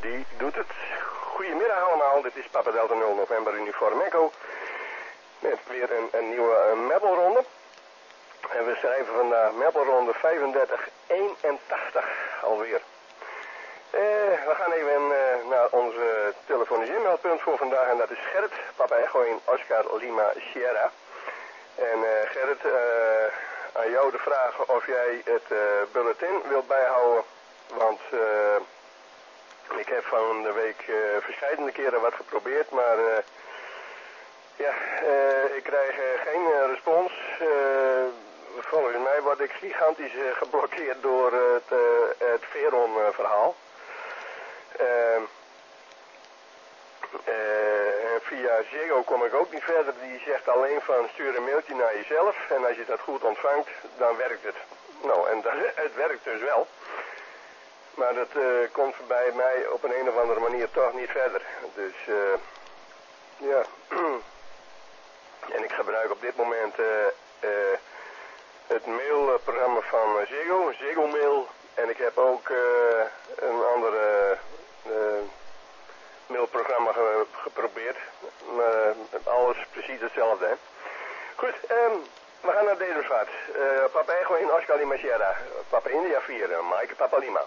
die doet het. Goedemiddag allemaal, dit is Papa Delta 0 November Uniform Echo. Met weer een nieuwe meppelronde. En we schrijven vandaag meppelronde 3581 alweer. We gaan even naar onze telefonisch inmeldpunt voor vandaag. En dat is Gerrit, Papa Echo in Oscar Lima Sierra. En Gerrit, aan jou de vraag of jij het bulletin wilt bijhouden. Want ik heb van de week verscheidene keren wat geprobeerd, maar ik krijg geen respons. Volgens mij word ik gigantisch geblokkeerd door het Veron-verhaal. Via Ziggo kom ik ook niet verder. Die zegt alleen van stuur een mailtje naar jezelf. En als je dat goed ontvangt, dan werkt het. Nou, en het werkt dus wel. Maar dat komt bij mij op een of andere manier toch niet verder. Dus ja. En ik gebruik op dit moment het mailprogramma van Ziggo, Ziggo Mail. En ik heb ook een andere mailprogramma geprobeerd. Maar alles precies hetzelfde, hè. Goed, we gaan naar Dedemsvaart. Papa Echo in Oscar Lima Sierra. Papa India 4, Mike Papa Lima.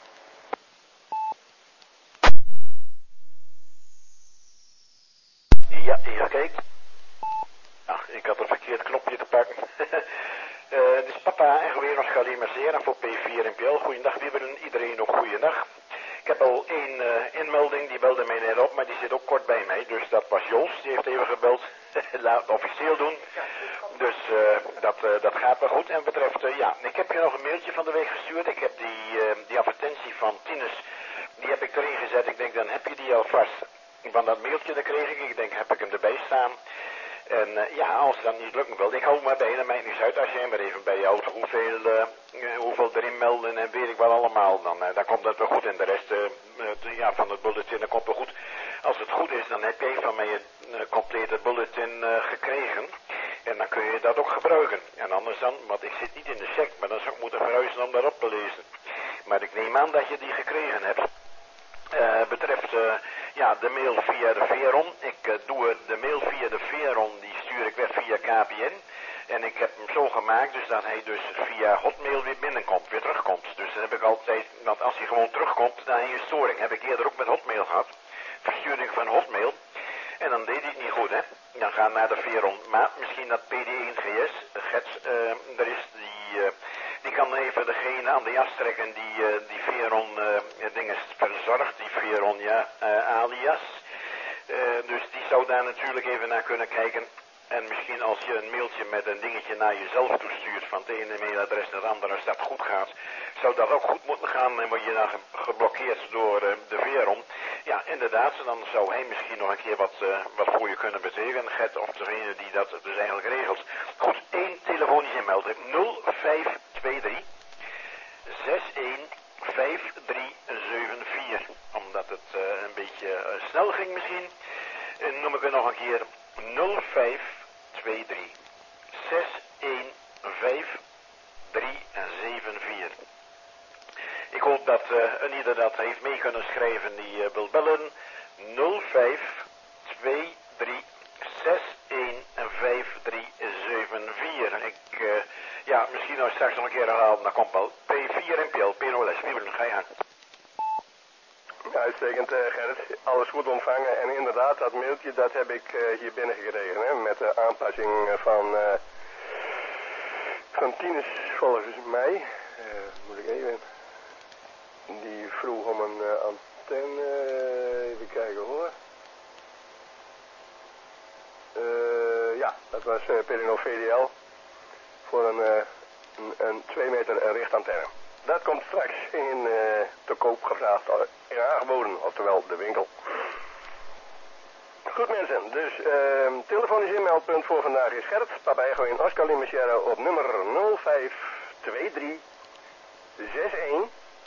Ja, even kijken. Ach, ik had een verkeerd knopje te pakken. Dit is Papa Echo in Oscar Lima Sierra voor P4 NPL. Goeiedag, we willen iedereen nog goeiedag. Ik heb al één inmelding, die belde mij net op, maar die zit ook kort bij mij. Dus dat was Jos, die heeft even gebeld. Laat het officieel doen. Dus dat gaat wel goed. En betreft, ik heb je nog een mailtje van de week gestuurd. Ik heb die advertentie van Tinus, die heb ik erin gezet. Ik denk, dan heb je die alvast. Van dat mailtje, dat kreeg ik. Ik denk, heb ik hem erbij staan. En als het dan niet lukken wil, ik hou maar bij, dat maakt niet uit als jij maar even bijhoudt hoeveel erin melden en weet ik wat allemaal. Dan komt dat wel goed en de rest van het bulletin, dat komt wel goed. Als het goed is, dan heb jij van mij een complete bulletin gekregen. En dan kun je dat ook gebruiken. En anders dan, want ik zit niet in de sect, maar dan zou ik moeten verhuizen om daarop te lezen. Maar ik neem aan dat je die gekregen hebt. Betreft de mail via de Veron. Ik doe de mail via de Veron, die stuur ik weg via KPN. En ik heb hem zo gemaakt dus dat hij dus via Hotmail weer binnenkomt, weer terugkomt. Dus dat heb ik altijd, want als hij gewoon terugkomt, dan heb je een storing. Heb ik eerder ook met Hotmail gehad. Versturing van Hotmail. En dan deed hij het niet goed, hè. Dan gaan we naar de Veron. Maar misschien dat PD1GS, Gets, er is die kan even degene aan de jas trekken die Veron dingen verzorgt, die Veron alias. Dus die zou daar natuurlijk even naar kunnen kijken. En misschien als je een mailtje met een dingetje naar jezelf toestuurt van het ene mailadres naar het andere, als dat goed gaat, zou dat ook goed moeten gaan en word je dan geblokkeerd door de Veron. Ja, inderdaad, dan zou hij misschien nog een keer wat voor je kunnen betekenen, Gert, of degene die dat dus eigenlijk regelt. Goed, 1 telefonisch inmelden, 0523 615374. Omdat het een beetje snel ging misschien, noem ik er nog een keer 0523 615374. Ik hoop dat een ieder dat heeft mee kunnen schrijven die wil bellen. 0523 615374. Misschien als straks nog een keer herhalen, dan komt wel P4 NPL, PNOS. Wie wil ga je aan? Uitstekend, Gerrit. Alles goed ontvangen. En inderdaad, dat mailtje, dat heb ik hier binnengekregen, hè, met de aanpassing van Tinus, volgens mij. Moet ik even... Die vroeg om een antenne. Even kijken hoor. Dat was Perino VDL. Voor een 2 meter richtantenne. Dat komt straks in te koop gevraagd en aangeboden, oftewel de winkel. Goed mensen, dus telefonisch inmeldpunt voor vandaag is Gert, Papa Echo in Oscar Lima Sierra op nummer 0523 61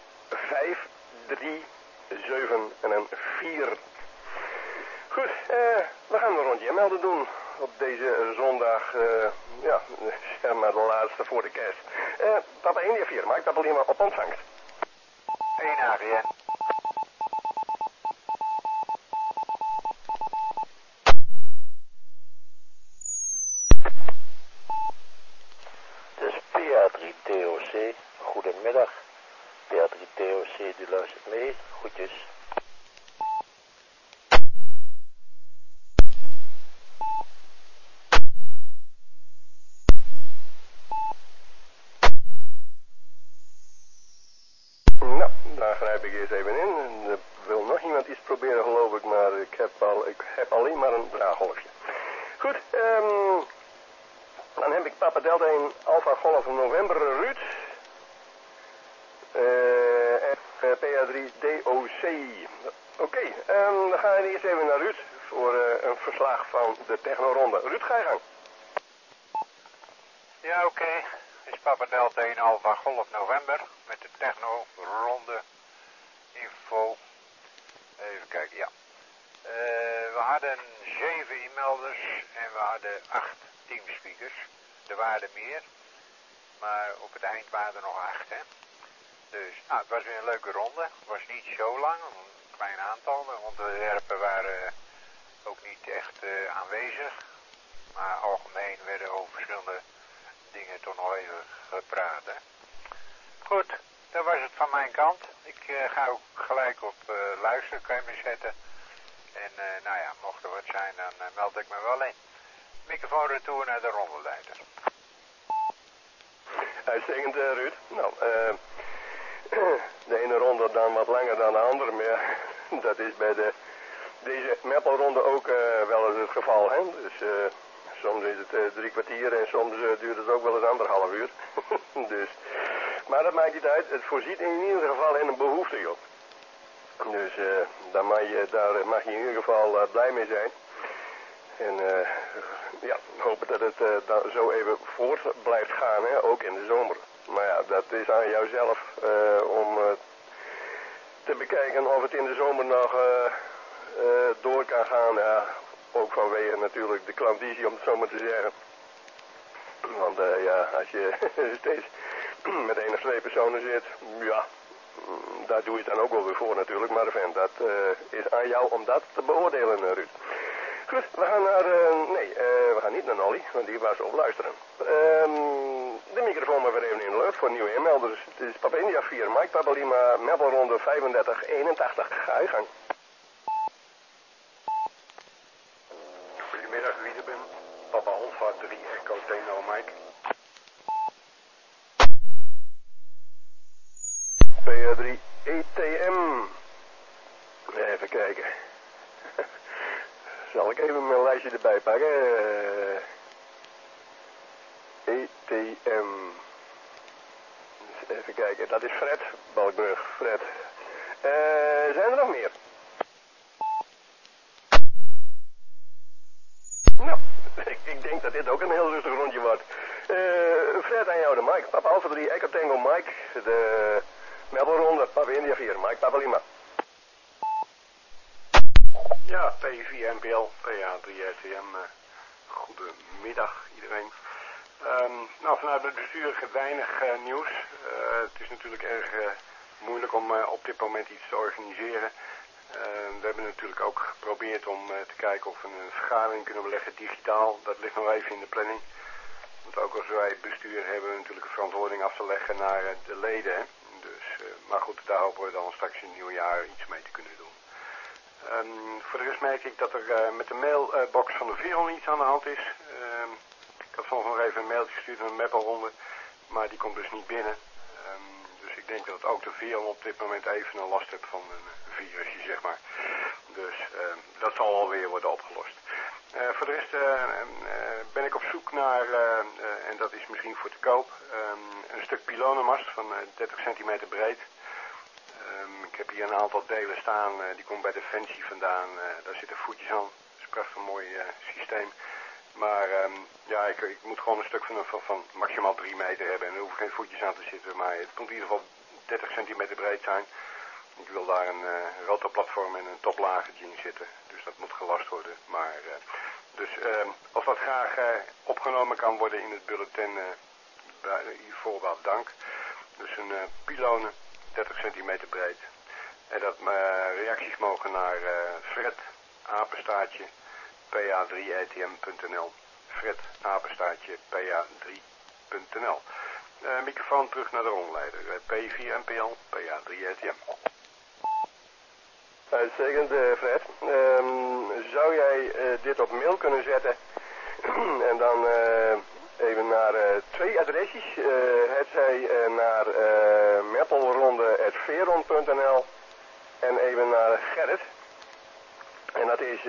5374. Goed, we gaan een rondje melden doen op deze zondag, zeg maar de laatste voor de kerst. Papa India 4, maak dat alleen maar op ontvangst. 1 AGN. goedemiddag. Theater TOC, die luistert mee. Groetjes. Nou, daar grijp ik eerst even in. En er wil nog iemand iets proberen, geloof ik, maar ik heb alleen maar een draaggolfje. Goed, dan heb ik Papa Delta 1 Alpha Golf November Ruud. PA3 DOC. Oké, dan gaan we eerst even naar Ruud voor een verslag van de technoronde. Ruud, ga je gang. Ja, oké. Is Papa Delta 1 Alpha Golf November met de technoronde info. Even kijken, ja. We hadden 7 e-melders en we hadden 8 teamspeakers. Er waren meer, maar op het eind waren er nog 8, hè. Dus, het was weer een leuke ronde. Het was niet zo lang, een klein aantal. De onderwerpen waren ook niet echt aanwezig. Maar algemeen werden over verschillende dingen toch nog even gepraat, hè. Goed, dat was het van mijn kant. Ik ga ook gelijk op luisterkamer zetten. En nou ja, mocht er wat zijn, dan meld ik me wel in. Microfoon retour naar de rondeleider. Uitstekend, Ruud. Nou, de ene ronde dan wat langer dan de andere, maar ja, dat is bij deze Meppelronde ook wel eens het geval, hè. Dus soms is het 3 kwartier en soms duurt het ook wel eens 1,5 uur. Dus, maar dat maakt niet uit. Het voorziet in ieder geval in een behoefte, joh. Dus daar mag je in ieder geval blij mee zijn. En ja, hopen dat het dan zo even voort blijft gaan, hè, ook in de zomer. Maar ja, dat is aan jou zelf om te bekijken of het in de zomer nog door kan gaan. Ja, ook vanwege natuurlijk de klandizie, om het zo maar te zeggen. Want ja, als je steeds met 1 of 2 personen zit, ja, daar doe je het dan ook wel weer voor natuurlijk. Maar vent, dat is aan jou om dat te beoordelen, Ruud. Goed, we gaan naar, we gaan niet naar Nolly, want die was op luisteren. De microfoon maar weer even in de lucht voor nieuwe inmelders. Het is Papa India 4, Mike Papa Lima, Meppelronde 3581. Ga je gang. Goedemiddag, Wiedeben. Papa Alpha 3 Echo Tango Mike. PA3 ETM. Even kijken. Zal ik even mijn lijstje erbij pakken. ETM. Even kijken, dat is Fred Balkbrug. Fred. Zijn er nog meer? Nou, ik denk dat dit ook een heel rustig rondje wordt. Fred, aan jou de Mike. Papa Alpha 3 Echo Tango Mike. De Meppelronde. Papa India 4. Mike Papa Lima. Ja, P4 NPL, PA3 RTM. Goedemiddag iedereen. Nou, vanuit het bestuur weinig nieuws. Het is natuurlijk erg moeilijk om op dit moment iets te organiseren. We hebben natuurlijk ook geprobeerd om te kijken of we een vergadering kunnen beleggen digitaal. Dat ligt nog even in de planning. Want ook als wij bestuur hebben we natuurlijk een verantwoording af te leggen naar de leden. Hè? Dus, maar goed, daar hopen we dan straks in het nieuwe jaar iets mee te kunnen doen. Voor de rest merk ik dat er met de mailbox van de Veron iets aan de hand is. Ik had vanochtend nog even een mailtje gestuurd van een Meppelronde, maar die komt dus niet binnen. Dus ik denk dat ook de Veron op dit moment even een last heeft van een virusje, zeg maar. Dus dat zal alweer worden opgelost. Voor de rest ben ik op zoek naar, en dat is misschien voor te koop, een stuk pylonenmast van 30 centimeter breed. Ik heb hier een aantal delen staan, die komt bij Defensie vandaan. Daar zitten voetjes aan, dat is een prachtig mooi systeem. Maar ja, ik moet gewoon een stuk van maximaal 3 meter hebben en er hoeven geen voetjes aan te zitten. Maar het komt in ieder geval 30 centimeter breed zijn. Ik wil daar een rotorplatform en een toplagertje in zitten. Dus dat moet gelast worden. Maar, dus als dat graag opgenomen kan worden in het bulletin, hiervoor wel dank. Dus een pylonen, 30 centimeter breed. En dat reacties mogen naar Fred, apenstaartje, pa3etm.nl. Fred, apenstaartje, pa3.nl. Microfoon terug naar de rondleider. P4NPL, PA3ATM. Uitstekend, Fred. Zou jij dit op mail kunnen zetten en dan even naar twee adresjes. Het zij naar meppelronde@veron.nl en even naar Gerrit. En dat is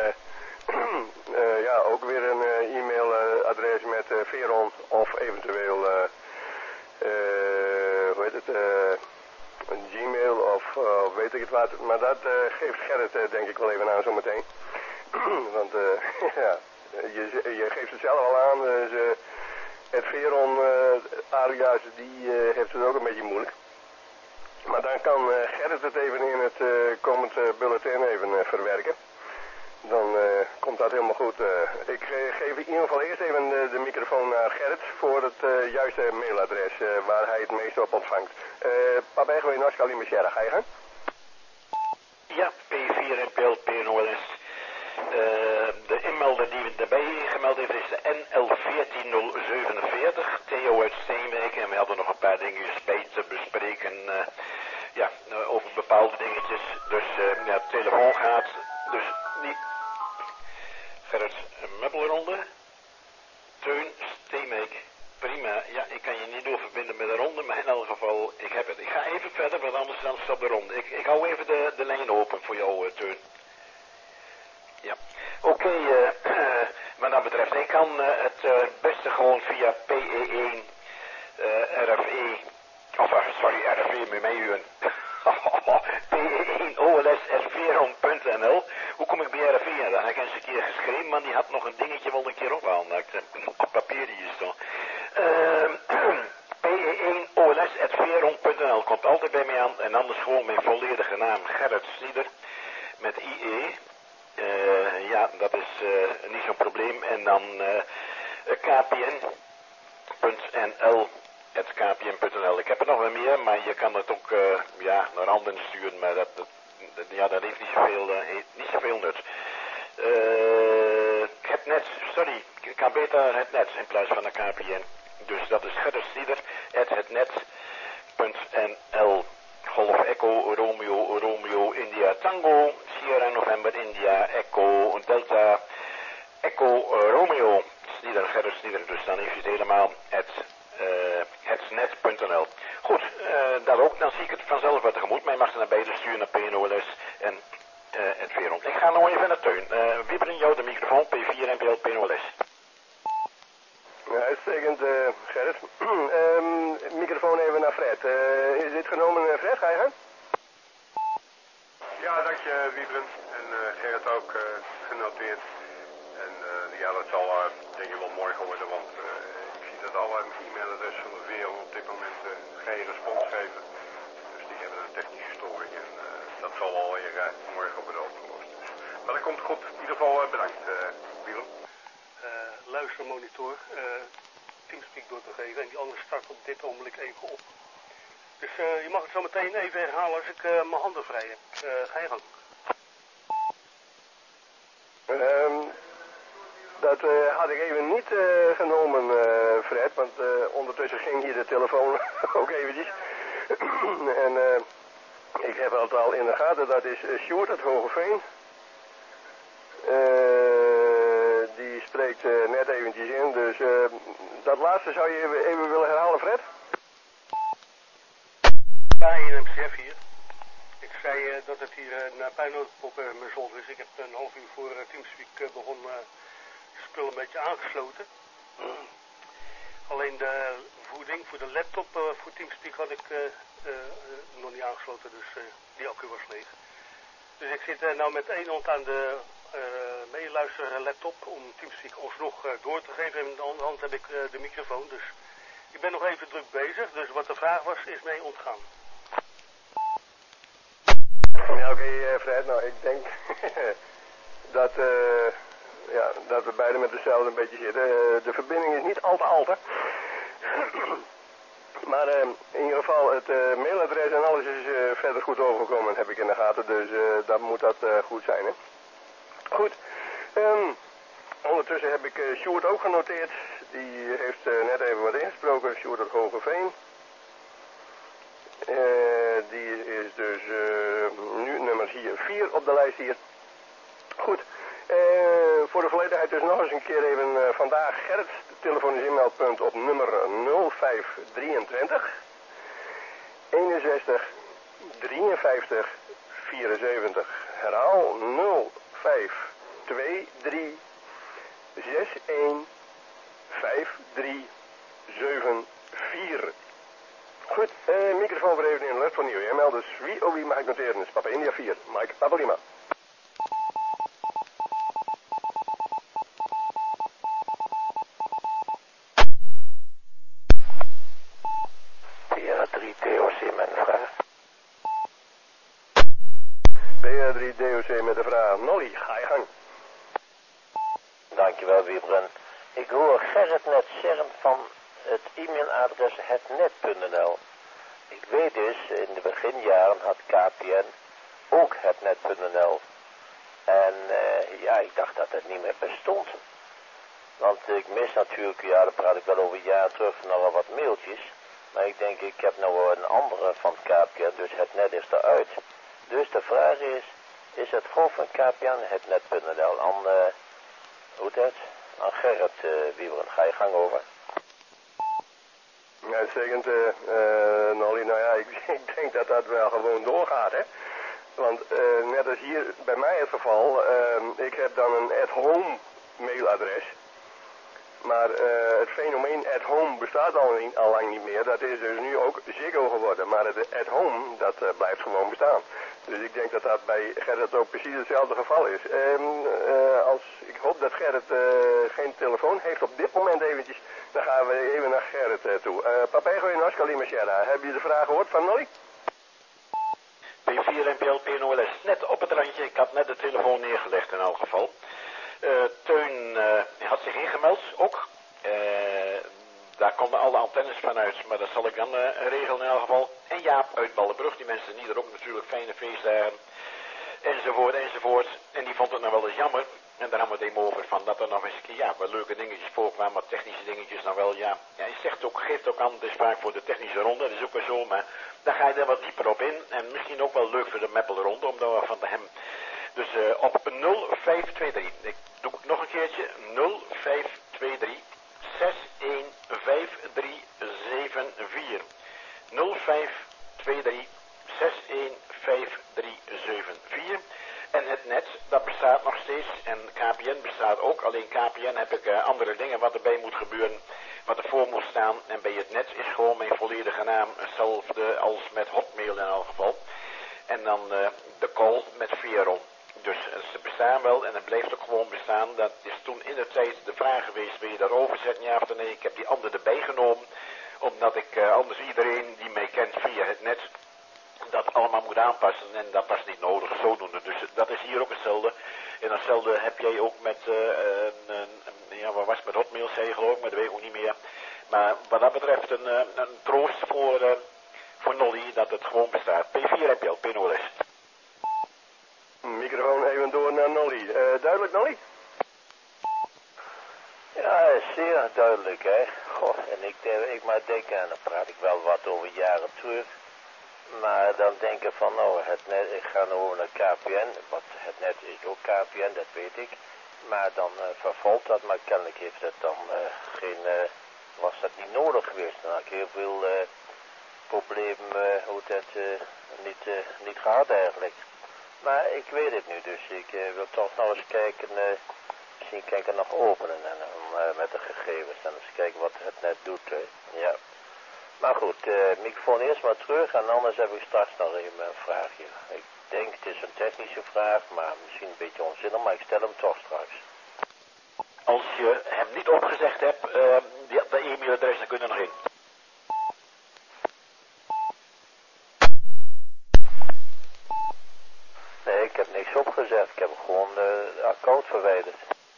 ja, ook weer een e-mailadres met Veron of eventueel hoe heet het, een Gmail of weet ik het wat. Maar dat geeft Gerrit denk ik wel even aan zometeen. Want ja, je geeft het zelf al aan. Het Veron alias die heeft het ook een beetje moeilijk. Maar dan kan Gerrit het even in het komend bulletin even verwerken. Dan komt dat helemaal goed. Ik geef in ieder geval eerst even de microfoon naar Gerrit voor het juiste mailadres waar hij het meest op ontvangt. Papa Echo in Oscar Lima Sierra, ga je gang? Ja, P4NPL PNOLS. De inmelder die erbij gemeld heeft is de NL14047, Theo uit Steenwijk. En we hadden nog een paar dingetjes bij te bespreken, ja, over bepaalde dingetjes. Dus ja, de telefoon gaat, dus die... Gerrit, Meppelronde, Teun, Steenwijk, prima. Ja, ik kan je niet doorverbinden met de ronde, maar in elk geval, ik heb het. Ik ga even verder, want anders dan stopt de ronde. Ik hou even de lijn open voor jou, Teun. Ja, oké, wat dat betreft, ik kan het beste gewoon via PE1 RFE, of sorry, RFE met mij u PE1 OLS@veron.nl. Hoe kom ik bij RFE? Dat heb ik eens een keer geschreven, maar die had nog een dingetje wel een keer ophalen. Dat ik op papier die is toch. PE1 OLS@veron.nl komt altijd bij mij aan en anders gewoon mijn volledige naam Gerrit Snieder met IE. Ja, dat is niet zo'n probleem. En dan kpn.nl. Ik heb er nog wel meer, maar je kan het ook ja, naar anderen sturen, maar dat heeft niet zoveel nut. Het net, sorry, ik kan beter het net in plaats van de KPN. Dus dat is gerritstieder@hetnet.nl. Golf Echo Romeo Romeo India Tango Sierra November India Echo Delta Echo Romeo Gerrit Snieder. Dus dan heeft je het helemaal hetnet.nl. Goed, dat ook. Dan zie ik het vanzelf wat tegemoet. Maar je mag ze naar beide sturen naar PNOLS en het Veron. Ik ga nou even naar Teun. Wie brengt jou de microfoon? P4NPL PNOLS. Ja, uitstekend, Gerrit. Microfoon even naar Fred. Is dit genomen, Fred? Ga je gaan? Ja, dank je, Wiebren. En Gerrit ook genoteerd. En ja, dat zal denk ik wel morgen worden, want ik zie dat alle e-mailadressen van de wereld op dit moment geen respons geven. Dus die hebben een technische storing en dat zal alweer morgen worden opgelost. Dus. Maar dat komt goed. In ieder geval bedankt, Wiebren. Luistermonitor, Teamspeak door te geven en die andere start op dit ogenblik even op. Dus je mag het zo meteen even herhalen als ik mijn handen vrij heb. Ga je gang. Dat had ik even niet genomen, Fred, want ondertussen ging hier de telefoon ook eventjes. En ik heb het al in de gaten, dat is Sjoerd uit Hogeveen. Die spreekt net eventjes in, dus dat laatste zou je even willen herhalen, Fred? Bij een MCF hier. Ik zei dat het hier naar puinhoop op mijn zolder is. Ik heb een half uur voor Teamspeak begonnen spul een beetje aangesloten. Alleen de voeding voor de laptop voor Teamspeak had ik nog niet aangesloten, dus die accu was leeg. Dus ik zit nou met één hand aan de meeluisteren laptop om Teamspeak alsnog door te geven. En in de andere hand heb ik de microfoon, dus ik ben nog even druk bezig. Dus wat de vraag was, is mee ontgaan. Ja, oké, Fred, nou ik denk dat, ja, dat we beiden met dezelfde een beetje zitten. De verbinding is niet al te. Maar in ieder geval, het mailadres en alles is verder goed overgekomen, heb ik in de gaten. Dus dan moet dat goed zijn, hè. Goed. Ondertussen heb ik Sjoerd ook genoteerd. die heeft net even wat ingesproken, Sjoerd uit Hogeveen. Die is dus nu nummer 4 op de lijst hier. Goed, voor de volledigheid dus nog eens een keer even vandaag Gerrit. De telefonisch inmeldpunt op nummer 0523 61 53 74. Herhaal 0523 61 53 74. Goed, microfoon voor even in alert voor nieuw. Meld dus wie mag ik noteren? Dat is Papa India 4, Mike Papa Lima. PA3DOC met een vraag. PA3DOC met de vraag. Nolly, ga je gang. Dankjewel, Wiebren. Ik hoor Gerrit net zeggen van het e-mailadres hetnet.nl. Ik weet dus, in de beginjaren had KPN ook hetnet.nl. En ja, ik dacht dat het niet meer bestond. Want ik mis natuurlijk, ja, daar praat ik wel over jaren terug, nog wel wat mailtjes. Maar ik denk, ik heb nou een andere van KPN, dus hetnet is eruit. Dus de vraag is het gewoon van KPN hetnet.nl? Hoe dat? Aan Gerrit Wiebren, ga je gang over. Uitstekend, Nolly. Nou ja, ik denk dat dat wel gewoon doorgaat, hè. Want net als hier bij mij het geval, ik heb dan een at-home mailadres. Maar het fenomeen at-home bestaat al lang niet meer. Dat is dus nu ook Ziggo geworden. Maar het at-home, dat blijft gewoon bestaan. Dus ik denk dat dat bij Gerrit ook precies hetzelfde geval is. Ik hoop dat Gerrit geen telefoon heeft op dit moment eventjes. Dan gaan we even naar Gerrit toe. Papego in Oscar Lima Sierra. Heb je de vraag gehoord van Nolly? P4 NPL PNOLS. Net op het randje. Ik had net de telefoon neergelegd in elk geval. Teun had zich ingemeld ook. Daar komen alle antennes vanuit, maar dat zal ik dan regelen in elk geval. En Jaap uit Ballenbrug, die mensen die er ook natuurlijk fijne feestdagen. Enzovoort. En die vond het nou wel eens jammer. En daar hebben we het even over van dat er nog eens een keer, ja, wat leuke dingetjes voorkwamen, maar technische dingetjes nou wel, ja. Ja, je zegt ook, geeft ook aan, het is vaak voor de technische ronde, dat is ook wel zo, maar daar ga je er wat dieper op in. En misschien ook wel leuk voor de Meppelronde, om daar van te hem. Dus op 0523, ik doe het nog een keertje, 0523 615374. 0523 615374. En het net, dat bestaat nog steeds. En KPN bestaat ook. Alleen KPN heb ik andere dingen wat erbij moet gebeuren. Wat ervoor moet staan. En bij het net is gewoon mijn volledige naam hetzelfde als met Hotmail in elk geval. En dan de call met Veron. Dus ze bestaan wel en het blijft ook gewoon bestaan. Dat is toen in de tijd de vraag geweest, wil je daarover zetten, ja of nee? Ik heb die andere erbij genomen. Omdat ik anders iedereen die mij kent via het net dat allemaal moet aanpassen. En dat was niet nodig, zodoende. Dus dat is hier ook hetzelfde. En datzelfde heb jij ook met, ja, wat was het met Hotmail, zei je geloof ik, maar dat weet ik ook niet meer. Maar wat dat betreft een troost voor Nolly dat het gewoon bestaat. P4 NPL, PNOLS. Microfoon even door naar Nolly. Duidelijk, Nolly? Ja, zeer duidelijk, hè. Goh, en ik maar denken, en dan praat ik wel wat over jaren terug. Maar dan denken van, nou, het net, ik ga nu over naar KPN. Want het net is ook KPN, dat weet ik. Maar dan vervalt dat, maar kennelijk heeft het dan was dat niet nodig geweest. Dan had ik heel veel problemen, niet gehad eigenlijk. Maar ik weet het nu, dus ik wil toch nog eens kijken, misschien kan ik het nog openen met de gegevens. En eens kijken wat het net doet, ja. Maar goed, microfoon eerst maar terug en anders heb ik straks nog even een vraagje. Ik denk het is een technische vraag, maar misschien een beetje onzinnig, maar ik stel hem toch straks. Als je hem niet opgezegd hebt, de e-mailadres, dan kun je er nog in. Nee, ik heb niks opgezegd. Ik heb gewoon de account verwijderd.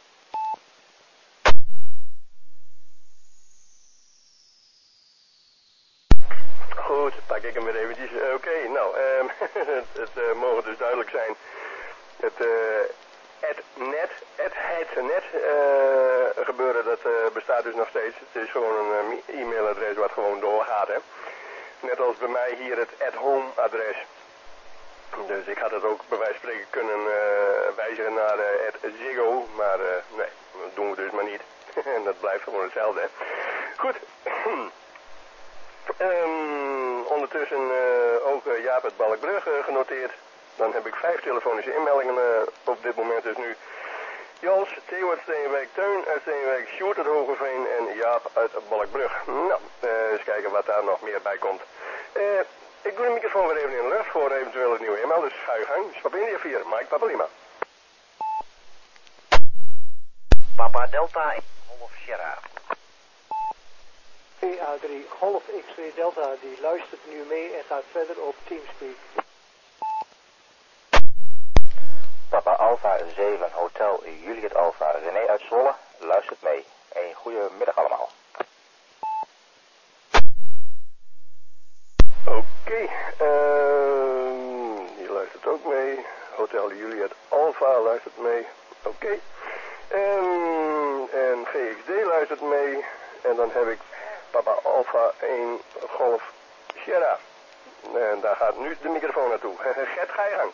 Goed, pak ik hem weer eventjes. Oké, nou, het mogen dus duidelijk zijn. Het @net gebeuren, dat bestaat dus nog steeds. Het is gewoon een e-mailadres wat gewoon doorgaat, hè. Net als bij mij hier het @home-adres. Dus ik had het ook bij wijze van spreken kunnen wijzigen naar @ziggo, maar nee, dat doen we dus maar niet. En dat blijft gewoon hetzelfde, hè. Goed. Ondertussen ook Jaap uit Balkbrug genoteerd. Dan heb ik 5 telefonische inmeldingen op dit moment dus nu. Jans, Theo uit Steenwijk, Teun uit Steenwijk, Sjoerd uit Hogeveen en Jaap uit Balkbrug. Nou, eens kijken wat daar nog meer bij komt. Ik doe de microfoon weer even in de lucht voor eventuele nieuwe inmelders. Ga je gang. Stap India 4, Mike Papa Lima. Papa Delta, Golf Sierra. PA3 Golf X-ray Delta, die luistert nu mee en gaat verder op Teamspeak. Papa Alpha 7 Hotel Juliet Alpha René uit Zwolle, luistert mee. Een goede middag allemaal. Oké, die luistert ook mee. Hotel Juliet Alpha luistert mee. Oké. En GXD luistert mee. En dan heb ik Papa Alpha 1 Golf Sierra. En daar gaat nu de microfoon naartoe. Gert, ga je gang.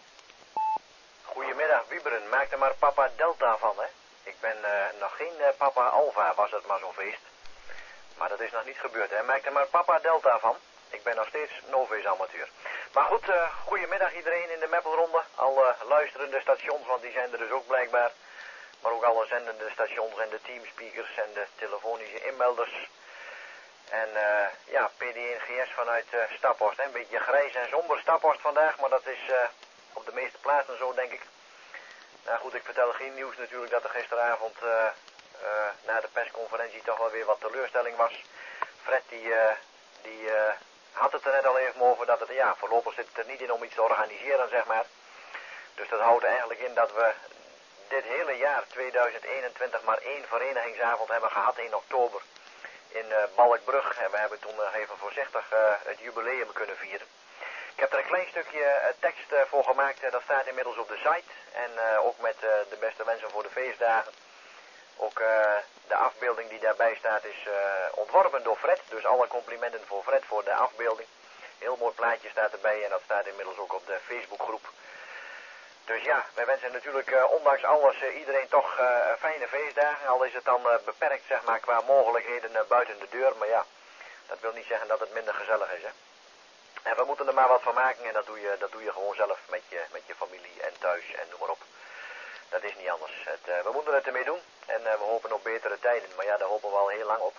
Goedemiddag Wieberen, maak er maar Papa Delta van, hè. Ik ben nog geen Papa Alpha, was het maar zo'n feest. Maar dat is nog niet gebeurd, hè. Maak er maar Papa Delta van. Ik ben nog steeds Novice amateur. Maar goed, goedemiddag iedereen in de Meppelronde. Alle luisterende stations, want die zijn er dus ook blijkbaar. Maar ook alle zendende stations en de teamspeakers en de telefonische inmelders. En ja, PD1GS vanuit Staphorst. Hè. Een beetje grijs en somber Staphorst vandaag, maar dat is op de meeste plaatsen zo, denk ik. Nou goed, ik vertel geen nieuws natuurlijk dat er gisteravond na de persconferentie toch wel weer wat teleurstelling was. Fred die had het er net al even over dat het, ja, voorlopig zit het er niet in om iets te organiseren, zeg maar. Dus dat houdt eigenlijk in dat we dit hele jaar 2021 maar 1 verenigingsavond hebben gehad in oktober in Balkbrug. En we hebben toen even voorzichtig het jubileum kunnen vieren. Ik heb er een klein stukje tekst voor gemaakt, dat staat inmiddels op de site. En ook met de beste wensen voor de feestdagen. Ook de afbeelding die daarbij staat is ontworpen door Fred. Dus alle complimenten voor Fred voor de afbeelding. Heel mooi plaatje staat erbij en dat staat inmiddels ook op de Facebookgroep. Dus ja, wij wensen natuurlijk ondanks alles iedereen toch fijne feestdagen. Al is het dan beperkt zeg maar qua mogelijkheden buiten de deur. Maar ja, dat wil niet zeggen dat het minder gezellig is, hè. En we moeten er maar wat van maken en dat doe je gewoon zelf met je familie en thuis en noem maar op. Dat is niet anders. We moeten het ermee doen en we hopen op betere tijden. Maar ja, daar hopen we al heel lang op.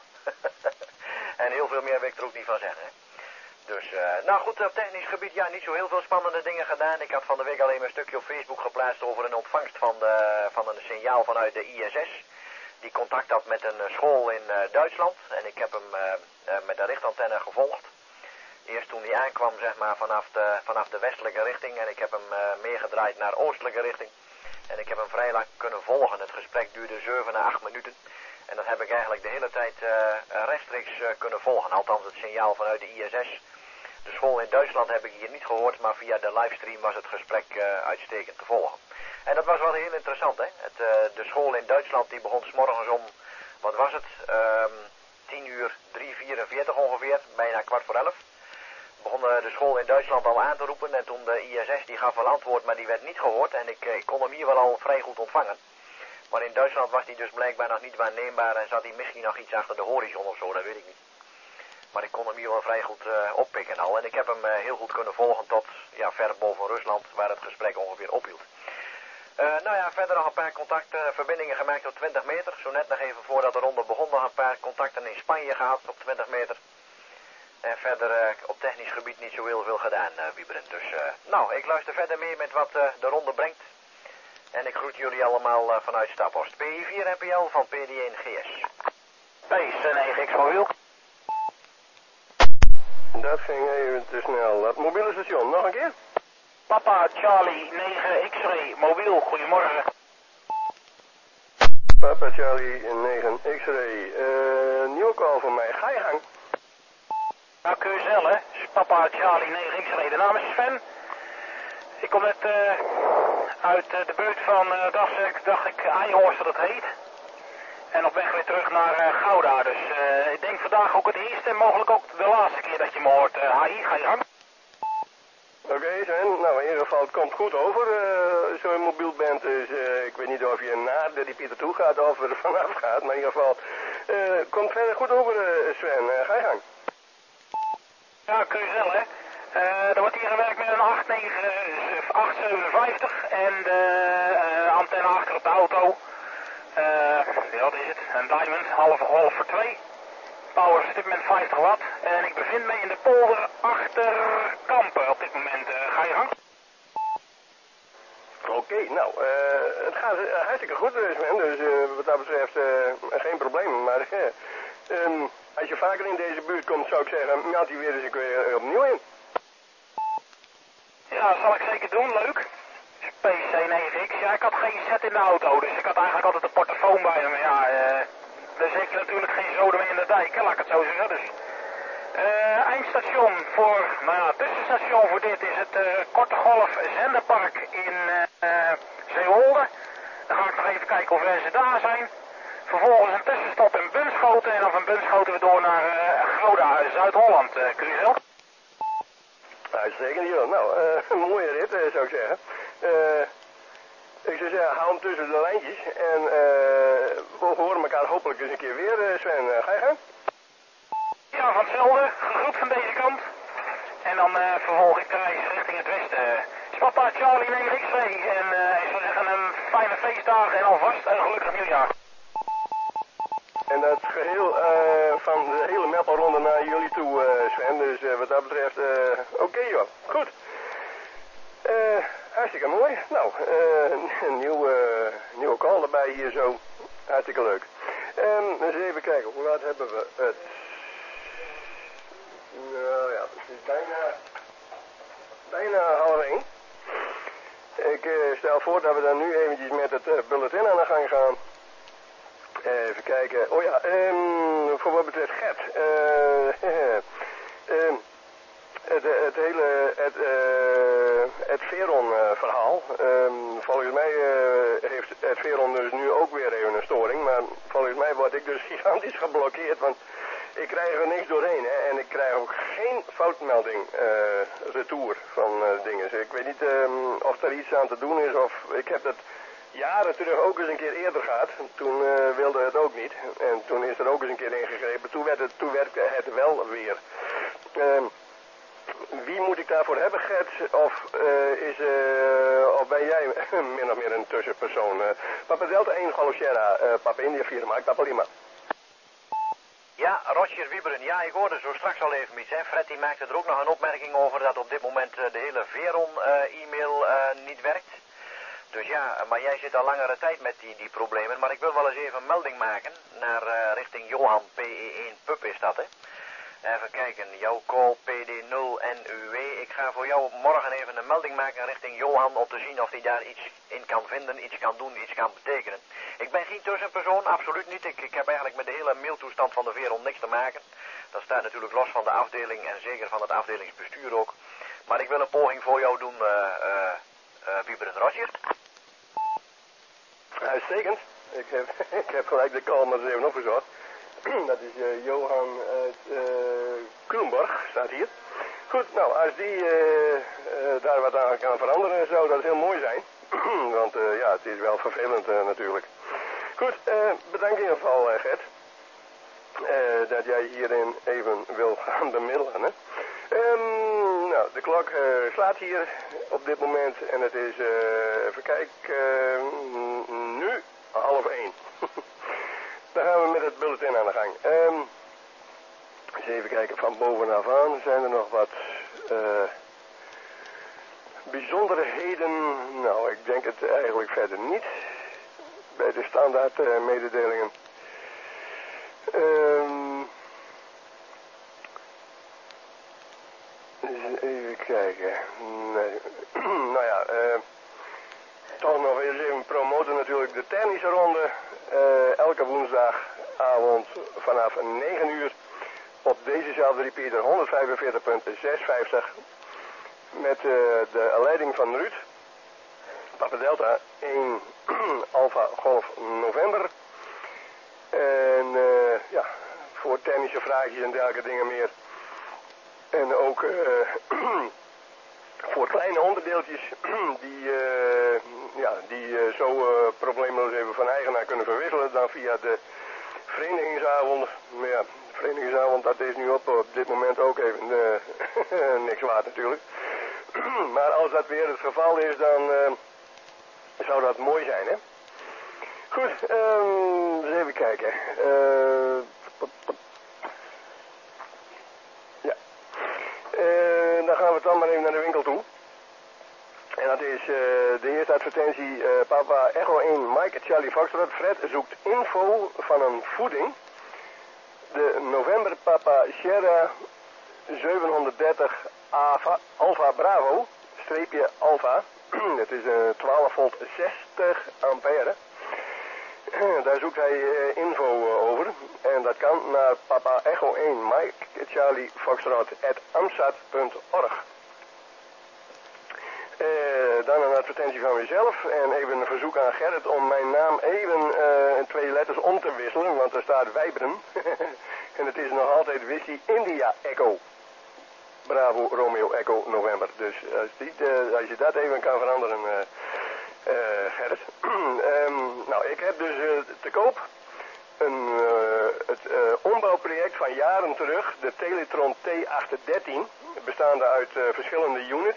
En heel veel meer wil ik er ook niet van zeggen, hè. Dus, nou goed, op technisch gebied, ja, niet zo heel veel spannende dingen gedaan. Ik had van de week alleen maar een stukje op Facebook geplaatst over een ontvangst van een signaal vanuit de ISS. Die contact had met een school in Duitsland. En ik heb hem met de richtantenne gevolgd. Eerst toen hij aankwam, zeg maar, vanaf de westelijke richting. En ik heb hem meegedraaid naar oostelijke richting. En ik heb hem vrij lang kunnen volgen. Het gesprek duurde 7 à 8 minuten. En dat heb ik eigenlijk de hele tijd rechtstreeks kunnen volgen. Althans het signaal vanuit de ISS. De school in Duitsland heb ik hier niet gehoord, maar via de livestream was het gesprek uitstekend te volgen. En dat was wel heel interessant, hè. De school in Duitsland die begon 's morgens om, wat was het, 10:03:44 ongeveer, bijna 11:15. Begon de school in Duitsland al aan te roepen en toen de ISS die gaf wel antwoord, maar die werd niet gehoord. En ik kon hem hier wel al vrij goed ontvangen. Maar in Duitsland was die dus blijkbaar nog niet waarneembaar en zat hij misschien nog iets achter de horizon of zo, dat weet ik niet. Maar ik kon hem hier wel vrij goed oppikken al. En ik heb hem heel goed kunnen volgen tot ja, ver boven Rusland, waar het gesprek ongeveer ophield. Nou ja, verder nog een paar verbindingen gemaakt op 20 meter. Zo net nog even voordat de ronde begon nog een paar contacten in Spanje gehad op 20 meter. En verder op technisch gebied niet zo heel veel gedaan, Wieberen. Dus nou, ik luister verder mee met wat de ronde brengt. En ik groet jullie allemaal vanuit Staphorst. PI4 NPL van PD1GS. P9X mobiel. Dat ging even te snel. Het mobiele station, nog een keer? Papa Charlie 9 X-ray mobiel, goedemorgen. Papa Charlie 9 X-ray. Nieuwe call van mij. Ga je gang. Nou, QSL, hè? Papa Charlie 9 X-ray. De naam is Sven. Ik kom net uit de buurt van dacht ik Eijhorst dat het heet. En op weg weer terug naar Gouda. Dus ik denk vandaag ook het eerste en mogelijk ook de laatste keer dat je me hoort. HI, ga je gang. Oké, Sven. Nou, in ieder geval, het komt goed over als je mobiel bent. Dus ik weet niet of je naar de repeater toe gaat of er vanaf gaat. Maar in ieder geval, komt verder goed over, Sven. Ga je gang. Ja, kun je wel, hè. Er wordt hier gewerkt met een 857 en de antenne achter op de auto. Wat is het? Een Diamond, halve golf voor 2. Power is dit moment 50 watt. En ik bevind me in de polder achter Kampen op dit moment. Ga je gang? Oké, nou, het gaat hartstikke goed, Sven. Dus wat dat betreft geen probleem. Maar als je vaker in deze buurt komt, zou ik zeggen, meld die weer eens een keer opnieuw in. Ja, dat zal ik zeker doen. Leuk. PC9X. Ja, ik had geen set in de auto, dus ik had eigenlijk altijd een portofoon bij me. Maar ja, dus ik natuurlijk geen zoden meer in de dijk, laat ik het zo zeggen. Dus eindstation voor, nou ja, tussenstation voor dit is het Korte Golf Zenderpark in Zeewolde. Dan ga ik nog even kijken hoe ver ze daar zijn. Vervolgens een tussenstop in Bunschoten en van Bunschoten weer door naar Gouda, Zuid-Holland. Cruzel. Uitstekend, joh. Nou, een mooie rit, zou ik zeggen. Ik zou zeggen, hou hem tussen de lijntjes. En we horen elkaar hopelijk eens een keer weer, Sven. Ga je gang? Ja, van hetzelfde. Gegroet van deze kant. En dan vervolg ik de reis richting het westen. Papa Charlie 9X2. En ik zou zeggen een fijne feestdagen en alvast een gelukkig nieuwjaar. En dat geheel van de hele Meppelronde naar jullie toe, Sven. Dus wat dat betreft, oké, joh. Goed. Hartstikke mooi. Nou, een nieuwe call erbij hier zo. Hartstikke leuk. Eens even kijken, hoe laat hebben we het? Nou ja, het is bijna 12:30. Ik stel voor dat we dan nu eventjes met het bulletin aan de gang gaan. Even kijken. Oh ja, voor wat betreft Gert. Het Veron-verhaal. Volgens mij heeft het Veron dus nu ook weer even een storing. Maar volgens mij word ik dus gigantisch geblokkeerd. Want ik krijg er niks doorheen. Hè, en ik krijg ook geen foutmelding retour van dingen. Dus ik weet niet of er iets aan te doen is. Of ik heb het jaren terug ook eens een keer eerder gehad. Toen wilde het ook niet. En toen is er ook eens een keer ingegrepen. Toen werkte het wel weer. Wie moet ik daarvoor hebben, Gert? Of ben jij min of meer een tussenpersoon? Papa Delta 1, Golf Sierra, Papa India 4, Mike, Papa Lima. Ja, Roger Wieberen. Ja, ik hoorde zo straks al even iets. Hè. Fred die maakte er ook nog een opmerking over dat op dit moment de hele Veron-e-mail niet werkt. Dus ja, maar jij zit al langere tijd met die problemen. Maar ik wil wel eens even een melding maken naar richting Johan PE1 Pup is dat, hè. Even kijken, jouw call PD0NUW. Ik ga voor jou morgen even een melding maken richting Johan om te zien of hij daar iets in kan vinden, iets kan doen, iets kan betekenen. Ik ben geen tussenpersoon, absoluut niet. Ik heb eigenlijk met de hele mailtoestand van de Veron niks te maken. Dat staat natuurlijk los van de afdeling en zeker van het afdelingsbestuur ook. Maar ik wil een poging voor jou doen, Wieberen Roger. Uitstekend. Ik heb gelijk de call maar eens even opgezocht. Dat is Johan Kroenborg, staat hier. Goed, nou, als die daar wat aan kan veranderen, zou dat heel mooi zijn. Want ja, het is wel vervelend natuurlijk. Goed, bedankt in ieder geval, Gert. Dat jij hierin even wil gaan bemiddelen, hè. Nou, de klok slaat hier op dit moment en het is, even kijken, nu 12:30. Dan gaan we met het bulletin aan de gang. Eens even kijken, van bovenaf aan zijn er nog wat bijzonderheden. Nou, ik denk het eigenlijk verder niet. Bij de standaard mededelingen. Even kijken. Nee. Nou ja, toch nog eens even promoten natuurlijk de tennische ronde. Elke woensdagavond vanaf 9 uur op dezezelfde repeater 145.650. met de leiding van Ruud. Papa Delta 1 Alpha Golf November. En ja, voor technische vraagjes en dergelijke dingen meer. En ook voor kleine onderdeeltjes die zo probleemloos even van eigenaar kunnen verwisselen, dan via de verenigingsavond. Maar ja, de verenigingsavond, dat is nu op dit moment ook even niks waard natuurlijk. Maar als dat weer het geval is, dan zou dat mooi zijn, hè? Goed, eens even kijken. Ja. Dan gaan we dan maar even naar de winkel toe. En dat is de eerste advertentie, Papa Echo 1 Mike Charlie Foxtrot. Fred zoekt info van een voeding. De November Papa Sierra 730 Alpha Bravo, streepje Alpha. Het is een 12 volt 60 ampère. Daar zoekt hij info over. En dat kan naar Papa Echo 1 Mike Charlie Foxtrot @amsat.org. Dan een advertentie van mezelf en even een verzoek aan Gerrit om mijn naam even 2 letters om te wisselen, want er staat Wijberen. En het is nog altijd Whisky India Echo. Bravo Romeo Echo November. Dus als je dat even kan veranderen, Gerrit. Nou, ik heb dus te koop het ombouwproject van jaren terug, de Teletron T813, bestaande uit verschillende units.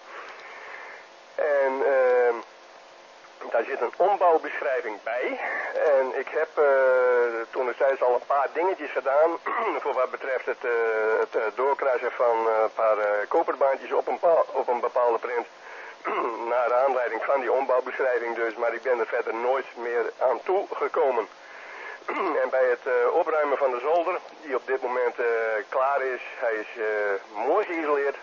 En daar zit een ombouwbeschrijving bij. En ik heb toen destijds al een paar dingetjes gedaan voor wat betreft het doorkruisen van een paar koperbaantjes op een bepaalde print. Naar aanleiding van die ombouwbeschrijving dus, maar ik ben er verder nooit meer aan toegekomen. En bij het opruimen van de zolder, die op dit moment klaar is, hij is mooi geïsoleerd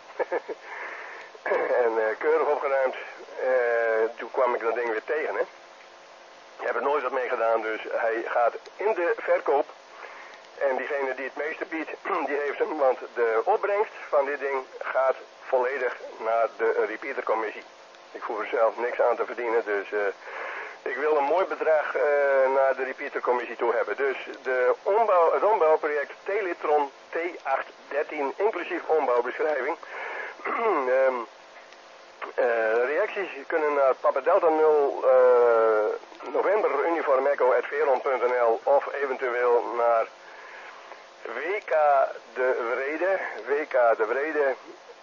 en keurig opgeruimd, toen kwam ik dat ding weer tegen, hè. Ik heb er nooit wat mee gedaan, dus hij gaat in de verkoop. En diegene die het meeste biedt, die heeft hem, want de opbrengst van dit ding gaat volledig naar de repeatercommissie. Ik hoef er zelf niks aan te verdienen, dus ik wil een mooi bedrag naar de repeatercommissie toe hebben. Dus het ombouwproject Teletron T813, inclusief ombouwbeschrijving. Reacties kunnen naar Papa Delta 0 November Uniform Echo @veron.nl of eventueel naar WK de Vrede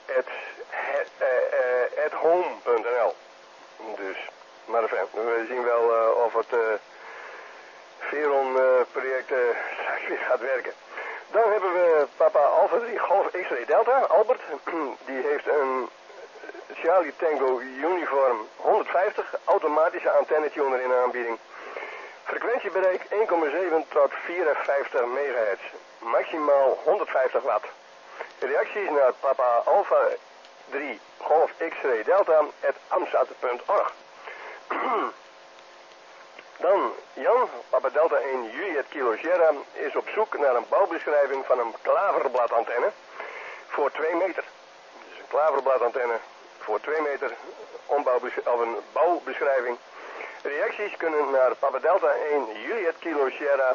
@home.nl. Dus, maar enfin, we zien wel of het Veron project straks weer gaat werken. Dan hebben we Papa Alpha 3 Golf X-Ray Delta, Albert. Die heeft een Charlie Tango Uniform 150 automatische antennetuner in aanbieding. Frequentiebereik 1,7 tot 54 MHz. Maximaal 150 watt. Reacties naar Papa Alpha 3 Golf X-Ray Delta @amsat.org. Dan Jan, Papa Delta 1 Juliet Kilo Sierra, is op zoek naar een bouwbeschrijving van een klaverbladantenne voor 2 meter. Dus een klaverbladantenne voor 2 meter, of een bouwbeschrijving. Reacties kunnen naar Papa Delta 1 Juliet Kilo Sierra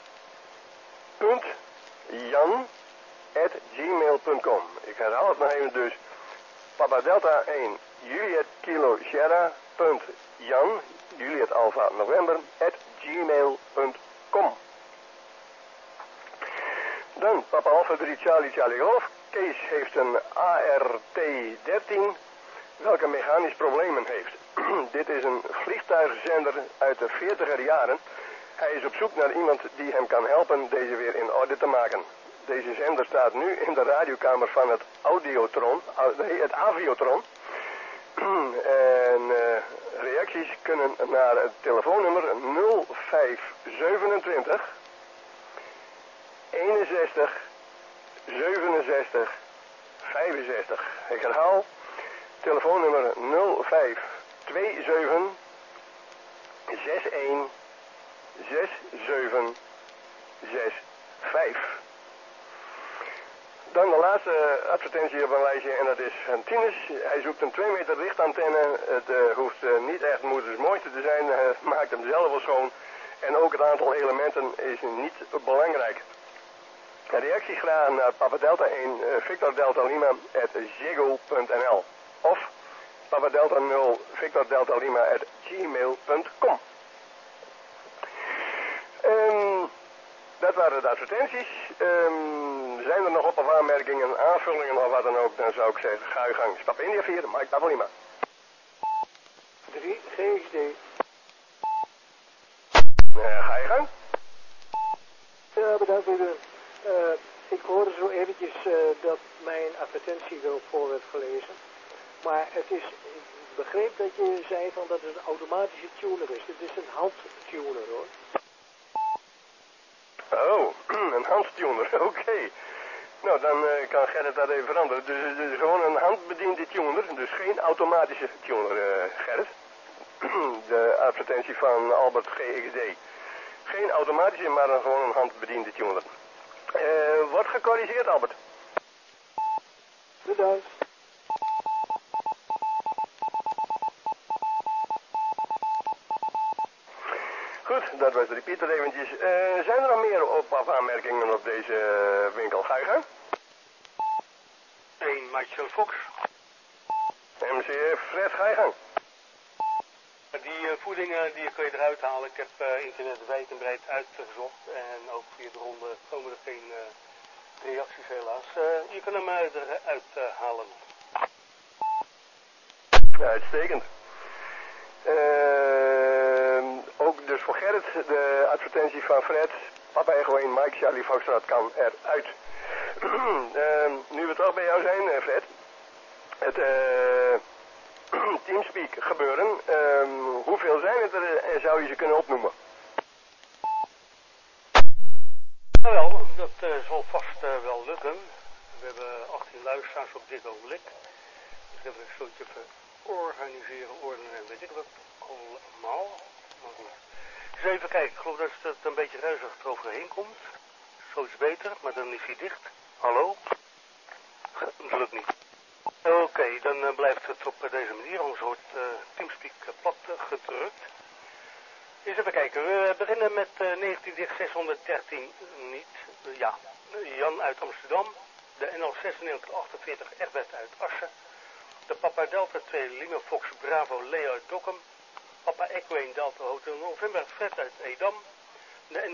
.jan@gmail.com. Ik herhaal het nog even dus. Papa Delta 1 Juliet Kilo Sierra .jan Juliet Alpha November @gmail.com. Dan Papa Alpha 3 Charlie Golf. Kees heeft een ART-13 welke mechanisch problemen heeft. Dit is een vliegtuigzender uit de 40er jaren. Hij is op zoek naar iemand die hem kan helpen deze weer in orde te maken. Deze zender staat nu in de radiokamer van het Aviotron. En reacties kunnen naar het telefoonnummer 0527 61 67 65. Ik herhaal, telefoonnummer 0527 61 67 65. Dan de laatste advertentie op een lijstje en dat is van Tinus. Hij zoekt een 2 meter lichtantenne. Het hoeft niet echt moeders mooiste te zijn. Maakt hem zelf wel schoon. En ook het aantal elementen is niet belangrijk. Een reactie graag naar Papa Delta 1 Victor Delta Lima @ziggo.nl of Papa Delta 0 Victor Delta Lima @gmail.com. Dat waren de advertenties. Zijn er nog op of aanmerkingen, aanvullingen of wat dan ook, dan zou ik zeggen, ga je gang. Stap India 4, Mike Papa Lima. 3 GXD. Ga je gang? Ja, bedankt meneer. Ik hoorde zo eventjes dat mijn advertentie wel voor werd gelezen. Maar het is, ik begreep dat je zei van dat het een automatische tuner is. Het is een handtuner hoor. Oh, een handtuner, oké. Nou, dan kan Gerrit dat even veranderen. Dus het is gewoon een handbediende tuner, dus geen automatische tuner, Gerrit. De advertentie van Albert GXD. Geen automatische, maar gewoon een handbediende tuner. Wordt gecorrigeerd, Albert. Bedankt. Goed, dat was de repeater eventjes. Zijn er nog meer op aanmerkingen op deze winkel? Ga je gang? 1 Michael Fox. MC Fred, ga je gang? Die voedingen die kun je eruit halen. Ik heb internet wijd en breed uitgezocht. En ook via de ronde komen er geen reacties helaas. Je kan hem eruit halen. Uitstekend. Ook dus voor Gerrit, de advertentie van Fred. Papa Echo 1, Mike Charlie Foxtrot kan eruit. Nu we toch bij jou zijn, Fred. Het Teamspeak gebeuren. Hoeveel zijn het er en zou je ze kunnen opnoemen? Nou wel, dat zal vast wel lukken. We hebben 18 luisteraars op dit ogenblik. Dus hebben we zo'n even organiseren, ordenen en weet ik wat allemaal. Maar goed. Dus even kijken, ik geloof dat het een beetje ruizig eroverheen komt. Zo is beter, maar dan is hij dicht. Hallo? Dat lukt niet. Oké, dan blijft het op deze manier, anders wordt Teamspeak plat gedrukt. Eens even kijken, we beginnen met 19-613 niet. Ja, Jan uit Amsterdam, de NL 9648 Egbert uit Assen, de Papa Delta 2 Lima Fox Bravo Leo uit Dokkum, Papa Echo 1 Delta Hotel November Fred uit Edam, de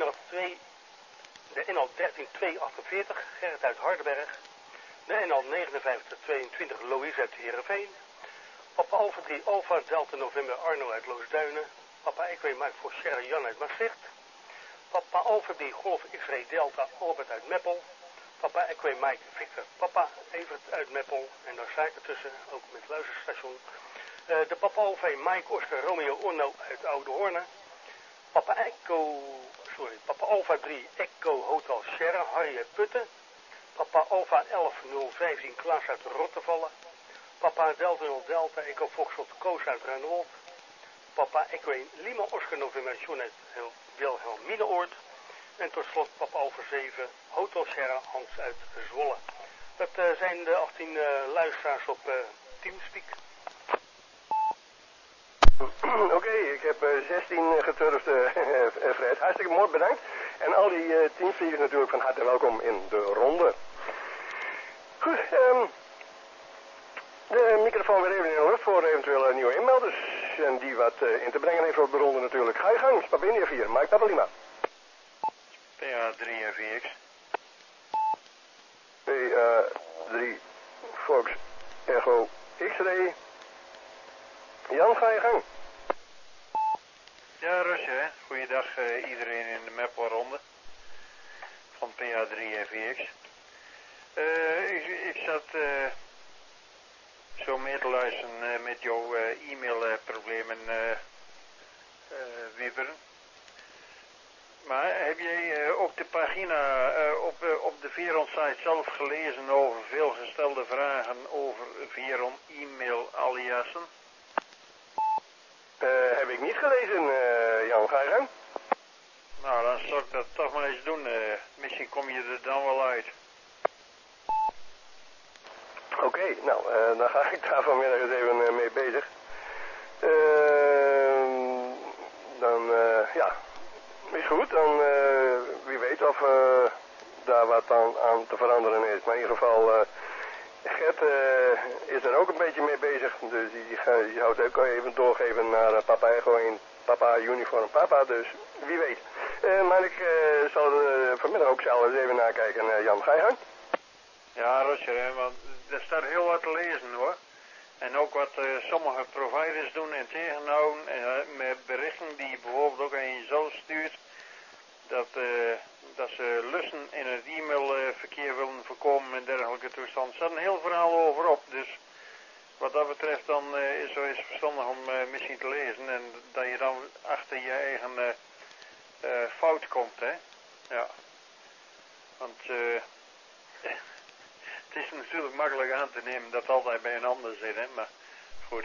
NL 13248 Gerrit uit Hardenberg, de NL 5922 Louise uit Heerenveen, Papa Alpha 3 Alpha Delta November Arno uit Loosduinen, Papa Echo Mike voor Sierra Jan uit Maastricht, Papa Alpha 3 Golf X-Ray Delta Albert uit Meppel, Papa Echo Mike Victor Papa Evert uit Meppel en daar sta ik ertussen, ook met luisterstation. De Papa Alpha Mike Oscar Romeo Orno uit Oude Hoornen, Papa Alpha 3 Echo Hotel Sierra Harry uit Putten, Papa Alpha 11015 Klaas uit Rottevallen, Papa Delta 0 Delta Echo Foxtrot Koos uit Ruinewold, Papa Echo 1 Lima Oscar November John uit Wilhelminaoord en tot slot Papa Alpha 7 Hotel Sierra Hans uit Zwolle. Dat zijn de 18 luisteraars op Teamspeak. Oké, ik heb 16 geturfd, Fred. Hartstikke mooi, bedankt. En al die teamspeakers natuurlijk van harte welkom in de ronde. Goed, de microfoon weer even in de lucht voor eventuele nieuwe inmelders. En die wat in te brengen heeft op de ronde natuurlijk. Ga je gang, Spabinia 4, Mike Papalima. PA3 en VX. PA3 Fox Echo X-Ray. Jan, ga je gang. Ja, Rusje, hè. Goeiedag iedereen in de Meppelronde van PA3 en VX. Ik zat zo mee te luisteren met jouw e-mailproblemen, Wibberen. Maar heb jij op de pagina, op de Veron site zelf gelezen over veelgestelde vragen over Veron e-mail aliasen? Heb ik niet gelezen, Jan, ga je gang? Nou, dan zal ik dat toch maar eens doen. Misschien kom je er dan wel uit. Oké, nou, dan ga ik daar vanmiddag eens even mee bezig. Dan, ja, is goed. Dan, wie weet of daar wat aan te veranderen is. Maar in ieder geval, Gert is er ook een beetje mee bezig. Dus die houdt ook even doorgeven naar papa Echo in papa uniform papa. Dus wie weet. Maar ik zal vanmiddag ook zelf eens even nakijken. Jan, ga je gang? Ja, Roger, hè, want er staat heel wat te lezen hoor. En ook wat sommige providers doen en tegenhouden. Met berichten die je bijvoorbeeld ook aan jezelf stuurt. Dat ze lussen in het e-mailverkeer willen voorkomen en dergelijke toestand. Er staat een heel verhaal over op. Dus wat dat betreft dan is het verstandig om misschien te lezen. En dat je dan achter je eigen fout komt, hè. Ja. Want het is natuurlijk makkelijk aan te nemen dat het altijd bij een ander zit, hè. Maar goed.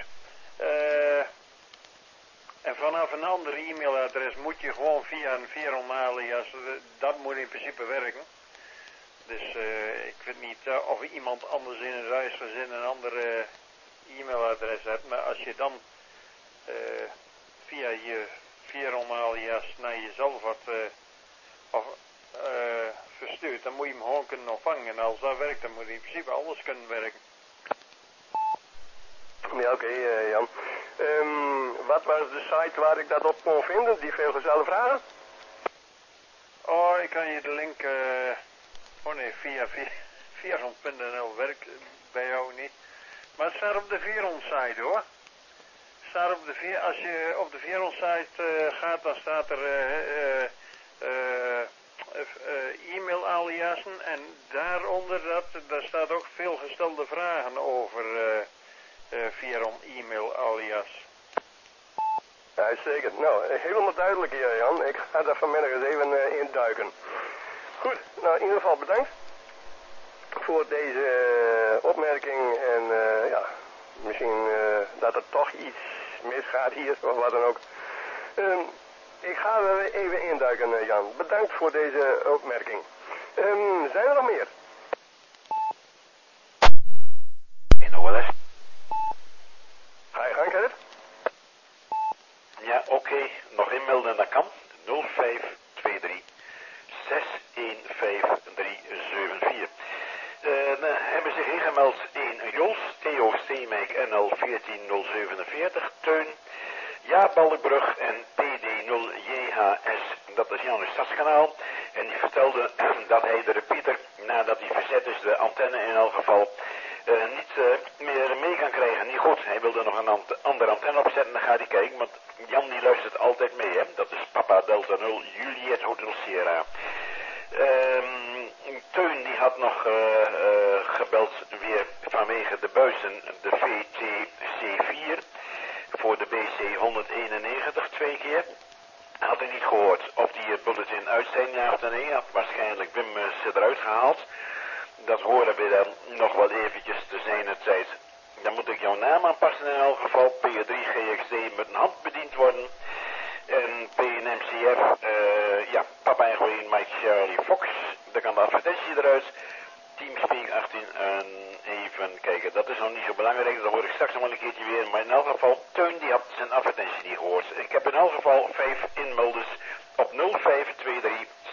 En vanaf een ander e-mailadres moet je gewoon via een Veron alias, dat moet in principe werken. Dus ik weet niet of iemand anders in het reisgezin een andere e-mailadres hebt, maar als je dan via je Veron alias naar jezelf wat verstuurt, dan moet je hem gewoon kunnen ontvangen. En als dat werkt, dan moet je in principe alles kunnen werken. Ja, oké, Jan. Wat was de site waar ik dat op kon vinden, die veelgestelde vragen? Oh, ik kan je de link, via Veron.nl werkt bij jou niet. Maar het staat op de Veron site hoor. Staat op als je op de Veron site gaat, dan staat er e-mail aliasen en daaronder daar staat ook veelgestelde vragen over Veron e-mail alias. Uitstekend. Nou, helemaal duidelijk hier, Jan. Ik ga daar vanmiddag eens even induiken. Goed, nou in ieder geval bedankt voor deze opmerking. En ja, misschien dat er toch iets misgaat hier of wat dan ook. Ik ga er even induiken, Jan. Bedankt voor deze opmerking. Zijn er nog meer? Ga je gang, Gerrit? Ja, oké. Nog inmelden, dat kan. 0523 615374. Hebben zich ingemeld 1 Jos, Theo Steenwijk NL 14047, Teun, Jaap Balkbrug en PD0JHS. Dat is Janus Stadskanaal. En die vertelde dat hij de repeater, nadat hij verzet is, de antenne in elk geval, niet meer mee kan krijgen. Niet goed. Hij wilde nog een andere antenne opzetten. Dan gaat hij kijken. Want Jan die luistert altijd mee. Hè? Dat is Papa Delta 0 Juliet Hotel Sierra. Teun die had nog gebeld weer vanwege de buizen. De VTC4 voor de BC 191 2 keer. Had hij niet gehoord of die het bulletin uit zijn, ja of nee. Had waarschijnlijk Wim ze eruit gehaald. Dat horen we dan nog wel eventjes te zijner tijd. Dan moet ik jouw naam aanpassen in elk geval. P3GXD met een hand bediend worden. En PNMCF, ja, Papa Echo 1 Mike Charlie Fox. Dan kan de advertentie eruit. Teamspeak 18 en even kijken. Dat is nog niet zo belangrijk. Dat hoor ik straks nog wel een keertje weer. Maar in elk geval, Teun die had zijn advertentie niet gehoord. Ik heb in elk geval 5 inmelders op 0523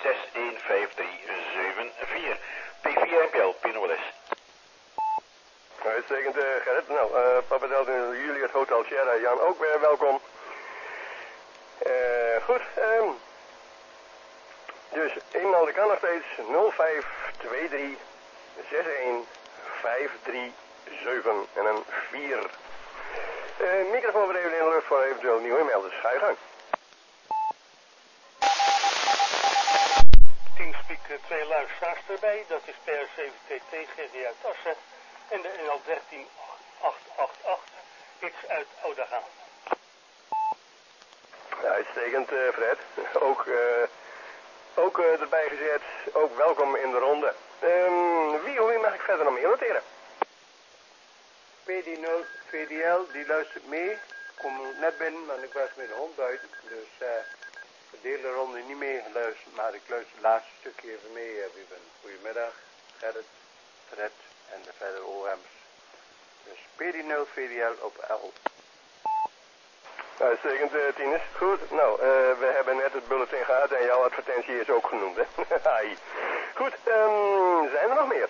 615374. P4MPL, PNOS. Uitstekend, Gerrit. Nou, Papa Delta en Juliet Hotel Sierra, Jan ook weer welkom. Goed, dus inmelden kan nog steeds 0523 615374 en een 4. Microfoon weer even in de lucht voor eventueel nieuwe inmelders. Ga je gang. Teamspeak 2 luisteraars erbij, dat is PR7TT, GD uit Assen en de NL 13888, iets uit Oudegaan. Uitstekend, Fred. Ook erbij gezet, ook welkom in de ronde. Wie mag ik verder nog meer noteren? PD0 VDL, die luistert mee. Ik kom net binnen, want ik was met de hond buiten. Dus de hele ronde niet meegeluisterd, maar ik luister het laatste stukje even mee. Goedemiddag, Gerrit, Fred en de verder OM's. Dus PD0 VDL op L. Uitstekend, Tinus. Goed, nou, we hebben net het bulletin gehad en jouw advertentie is ook genoemd, hè? Hai. Goed, zijn er nog meer?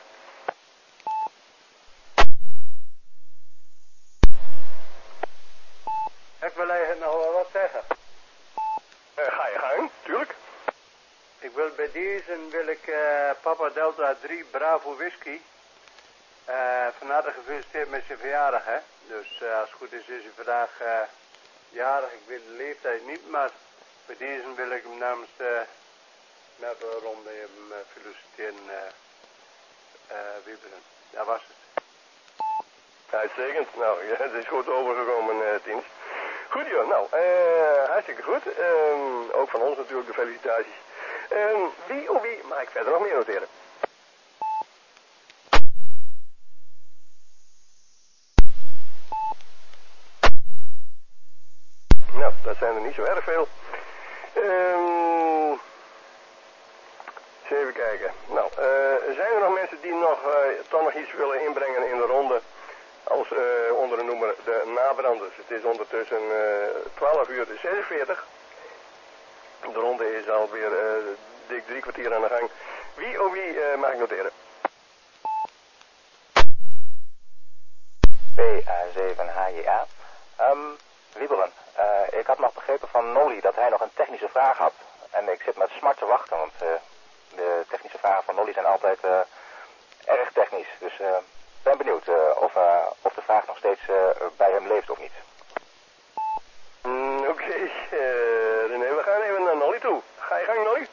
Ik wil eigenlijk nog wel wat zeggen. Ga je gang, tuurlijk. Ik wil bij deze Papa Delta 3 Bravo Whisky. Van harte gefeliciteerd met zijn verjaardag, hè. Dus als het goed is hij vandaag jarig. Ik weet de leeftijd niet, maar bij deze wil ik hem namens de ronde hem feliciteren. Wieberen. Dat was het. Uitstekend. Nou, ja, het is goed overgekomen, Tins. Goed, joh. Nou, hartstikke goed. Ook van ons natuurlijk de felicitaties. Wie mag ik verder nog meer noteren? Nou, dat zijn er niet zo erg veel. Eens even kijken. Nou, zijn er nog mensen die toch nog iets willen inbrengen in de ronde? Als onder de noemer de nabranders. Het is ondertussen 12:46. De ronde is alweer dik 3 kwartier aan de gang. Wie mag ik noteren? PA7HJA. Wieberen, ik had nog begrepen van Nolly dat hij nog een technische vraag had. En ik zit met smart te wachten, want de technische vragen van Nolly zijn altijd erg technisch. Dus ik ben benieuwd of de vraag nog steeds bij hem leeft of niet. Oké, René, we gaan even naar Nolly toe. Ga je gang, Nolly?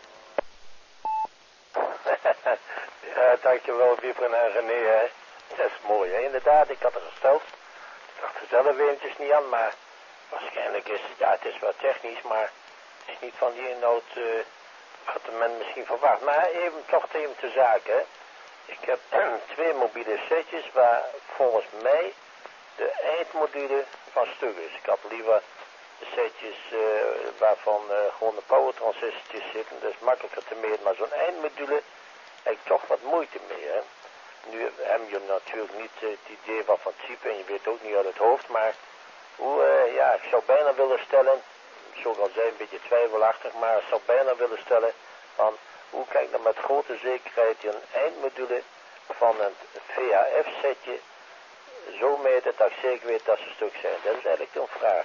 Ja, dankjewel, Wieberen en René, hè. Dat is mooi, hè. Inderdaad, ik had er gesteld. Ik dacht er zelf eventjes niet aan, maar waarschijnlijk is het is wel technisch, maar het is niet van die inhoud wat men misschien verwacht. Maar toch even te zaken, hè. Ik heb 2 mobiele setjes waar volgens mij de eindmodule van stuk is. Ik had liever de setjes waarvan gewoon de power transistortjes zitten. Dat is makkelijker te meten, maar zo'n eindmodule heb ik toch wat moeite mee, hè. Nu heb je natuurlijk niet het idee van type en je weet ook niet uit het hoofd, maar ik zou bijna willen stellen, zoals al zei, een beetje twijfelachtig, maar ik zou bijna willen stellen van hoe kan ik dan met grote zekerheid een eindmodule van een VHF-setje zo meten dat ik zeker weet dat ze stuk zijn. Dat is eigenlijk een vraag.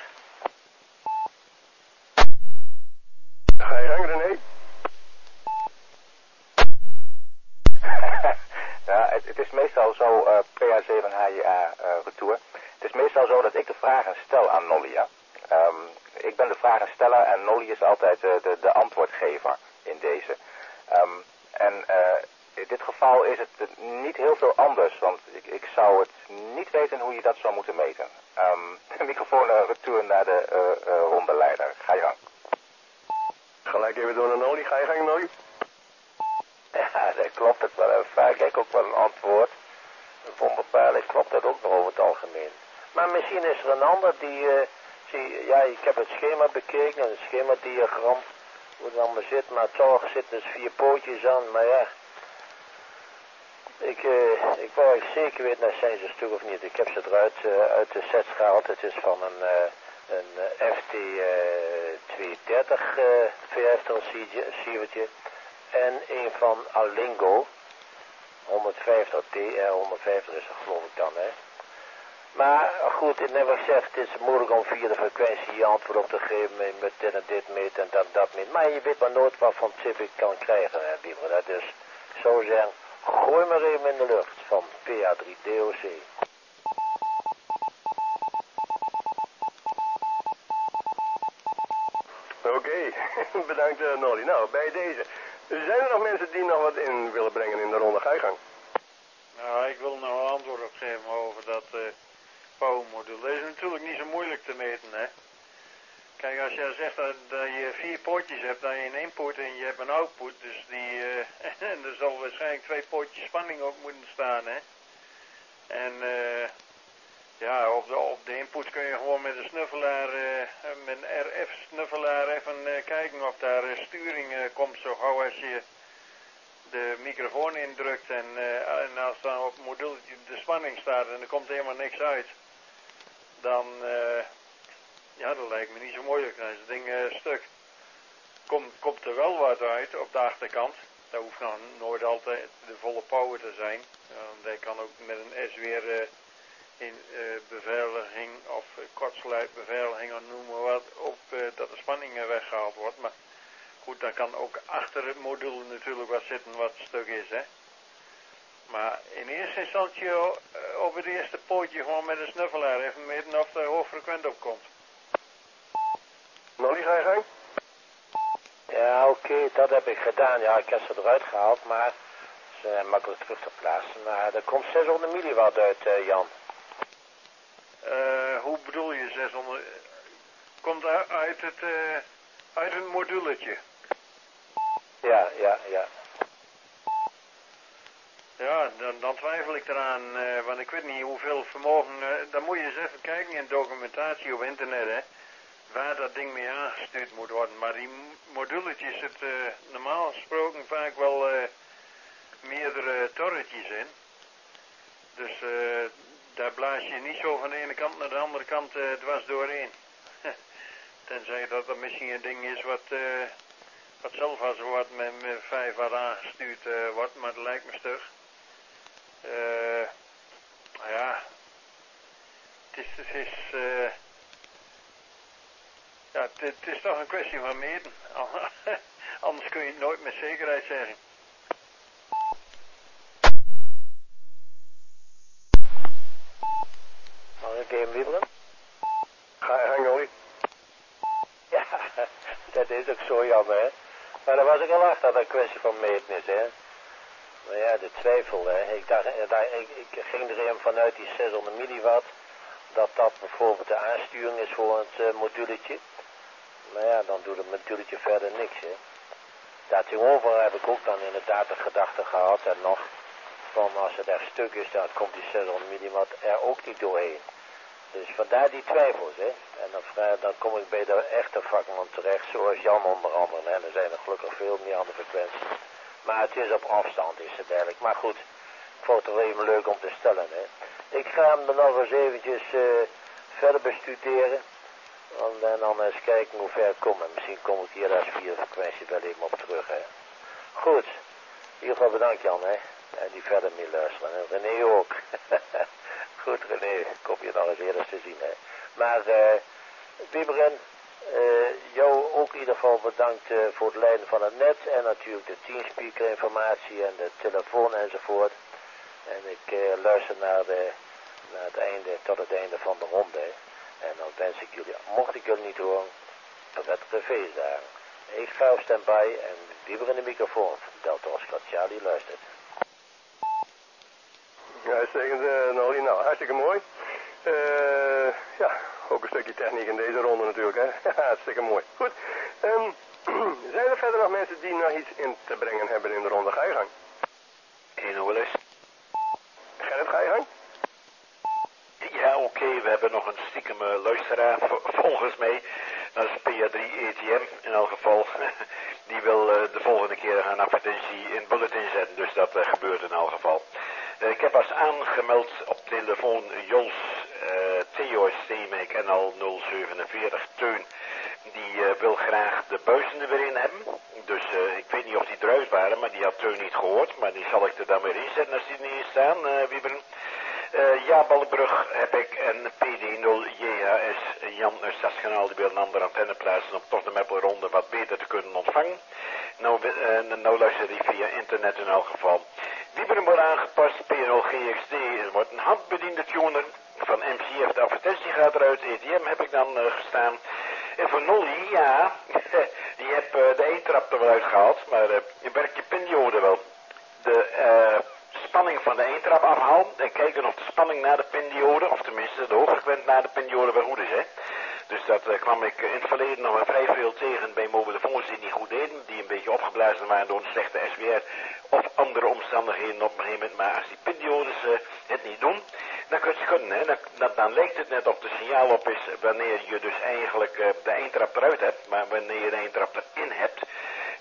Ga je gang, René? Ja, het is meestal zo, PA7HJA retour. Het is meestal zo dat ik de vragen stel aan Nolly, ja. Ik ben de vragensteller en Nolly is altijd de antwoordgever in deze. In dit geval is het niet heel veel anders, want ik zou het niet weten hoe je dat zou moeten meten. Microfoon retour naar de rondeleider. Ga je gang. Gelijk even door naar Nolly. Ga je gang, Nolly? Ja, dat klopt het wel. Vaak heb ik ook wel een antwoord. Voor een bepaalde klopt dat ook nog over het algemeen. Maar misschien is er een ander die, ik heb het schema bekeken, het schemadiagram, hoe het allemaal zit, maar toch zitten dus 4 pootjes aan, maar ja. Ik wou echt zeker weten, nou zijn ze een stuk of niet. Ik heb ze eruit uit de sets gehaald. Het is van een FT230 VF-transceivertje. En een van Alingo, 150T, 150 is dat geloof ik dan, hè. Maar goed, ik heb gezegd, het is moeilijk om via de frequentie je antwoord op te geven met dit en dit meten en dat meten. Maar je weet maar nooit wat van tip ik kan krijgen, hè, Wieberen. Dus ik zou zeggen, gooi maar even in de lucht van PA3DOC. Oké, bedankt Nolly. Nou, bij deze. Zijn er nog mensen die nog wat in willen brengen in de ronde? Ga je gang. Nou, ik wil nog een antwoord op geven over dat powermodule. Dat is natuurlijk niet zo moeilijk te meten, hè. Kijk, als je zegt dat je 4 poortjes hebt, dan je een input en je hebt een output, dus en er zal waarschijnlijk 2 poortjes spanning op moeten staan, hè. En op de input kun je gewoon met een snuffelaar, met een RF-snuffelaar even kijken of daar sturing komt zo gauw als je de microfoon indrukt en als dan op het moduletje de spanning staat en er komt helemaal niks uit, dan, ja, dat lijkt me niet zo moeilijk. Dan is het ding stuk. Komt er wel wat uit op de achterkant. Dat hoeft nog nooit altijd de volle power te zijn. Dat kan ook met een SWR beveiliging of kortsluitbeveiliging of noem maar wat, op dat de spanning weggehaald wordt. Maar goed, dan kan ook achter het module natuurlijk wat zitten wat stuk is, hè. Maar in eerste instantie op het eerste pootje gewoon met een snuffelaar even meten of er hoogfrequent op komt. Nolly, ga je gang? Ja, oké, dat heb ik gedaan. Ja, ik heb ze eruit gehaald, maar het is makkelijk terug te plaatsen. Maar er komt 600 milliwatt uit, Jan. Hoe bedoel je 600? Komt uit het moduletje. Ja. Ja, dan twijfel ik eraan, want ik weet niet hoeveel vermogen, dan moet je eens even kijken in documentatie op internet, hè, waar dat ding mee aangestuurd moet worden. Maar die moduletjes zitten normaal gesproken vaak wel meerdere torretjes in. Dus daar blaas je niet zo van de ene kant naar de andere kant dwars doorheen. Tenzij dat er misschien een ding is wat zelf als wat met 5 watt aangestuurd wordt, maar dat lijkt me stug. Ja, het is toch een kwestie van meten. Anders kun je het nooit met zekerheid zeggen. Mag ik even wiebelen? Ga je gang, Nolly. Ja, dat is ook zo jammer, hè. Maar daar was ik al achter dat het een kwestie van meten is, hè. Maar ja, de twijfel, hè. Ik ging er even vanuit die 600 milliwatt, dat bijvoorbeeld de aansturing is voor het moduletje. Maar ja, dan doet het moduletje verder niks, hè. Daartegenover heb ik ook dan inderdaad de gedachte gehad en nog van als het echt stuk is, dan komt die 600 milliwatt er ook niet doorheen. Dus vandaar die twijfels, hè. En dan kom ik bij de echte vakman terecht, zoals Jan onder andere. En er zijn er gelukkig veel meer aan de frequentie. Maar het is op afstand, is het eigenlijk. Maar goed, ik vond het wel even leuk om te stellen, hè. Ik ga hem er nog eens eventjes verder bestuderen. En dan eens kijken hoe ver ik kom. En misschien kom ik hier als via frequentie wel even op terug, hè. Goed, in ieder geval bedankt Jan, hè. En die verder mee luisteren. En René ook. Goed René, ik hoop je nog eens eerder te zien, hè. Maar Wieberen, jou ook in ieder geval bedankt voor het leiden van het net. En natuurlijk de teamspeaker informatie en de telefoon enzovoort. En ik luister naar het einde, tot het einde van de ronde. Hè. En dan wens ik jullie, mocht ik jullie niet horen, prettige feestdagen. Ik ga op standby en Wieberen in de microfoon. Delta Oscar Charlie luistert. Ja, uitstekend, Nolly. Nou, hartstikke mooi. Ja, ook een stukje techniek in deze ronde natuurlijk, hè. Ja, hartstikke mooi. Goed. Zijn er verder nog mensen die nog iets in te brengen hebben in de ronde? Ga je gang. Eno eens. Gerrit, ga je gang. Ja, oké, we hebben nog een stiekem luisteraar volgens mij. Dat is PA3 ETM in elk geval. Die wil de volgende keer een advertentie in bulletin zetten, dus dat gebeurt in elk geval. Ik heb als aangemeld op telefoon Jos Theo Steenwijk NL 047 Teun. Die wil graag de buizen er weer in hebben. Dus ik weet niet of die eruit waren, maar die had Teun niet gehoord. Maar die zal ik er dan weer inzetten als die er niet in staan, Wieberen. Ja, Ballenbrug heb ik en PD0JHS Jan uit Stadskanaal die wil een andere antenne plaatsen om toch de Meppelronde wat beter te kunnen ontvangen. Nou luister die via internet in elk geval. Wieberen wordt aangepast, P0GXD wordt een handbediende tuner van MCF. De advertentie gaat eruit, ETM heb ik dan gestaan. En voor Nolly, ja, je hebt de eentrap er wel uitgehaald, maar je werkt je pindiode wel. De spanning van de eentrap afhalen en kijken of de spanning naar de pindiode, of tenminste de hoogfrequent naar de pindiode wel goed is, hè. Dus dat kwam ik in het verleden nog vrij veel tegen bij mobielefoons die niet goed deden, die een beetje opgeblazen waren door een slechte SWR of andere omstandigheden op een gegeven moment. Maar als die pindiodes het niet doen, dan kun je het schudden, hè. Dan lijkt het net of de signaal op is wanneer je dus eigenlijk de eindtrap eruit hebt, maar wanneer je de eindtrap erin hebt,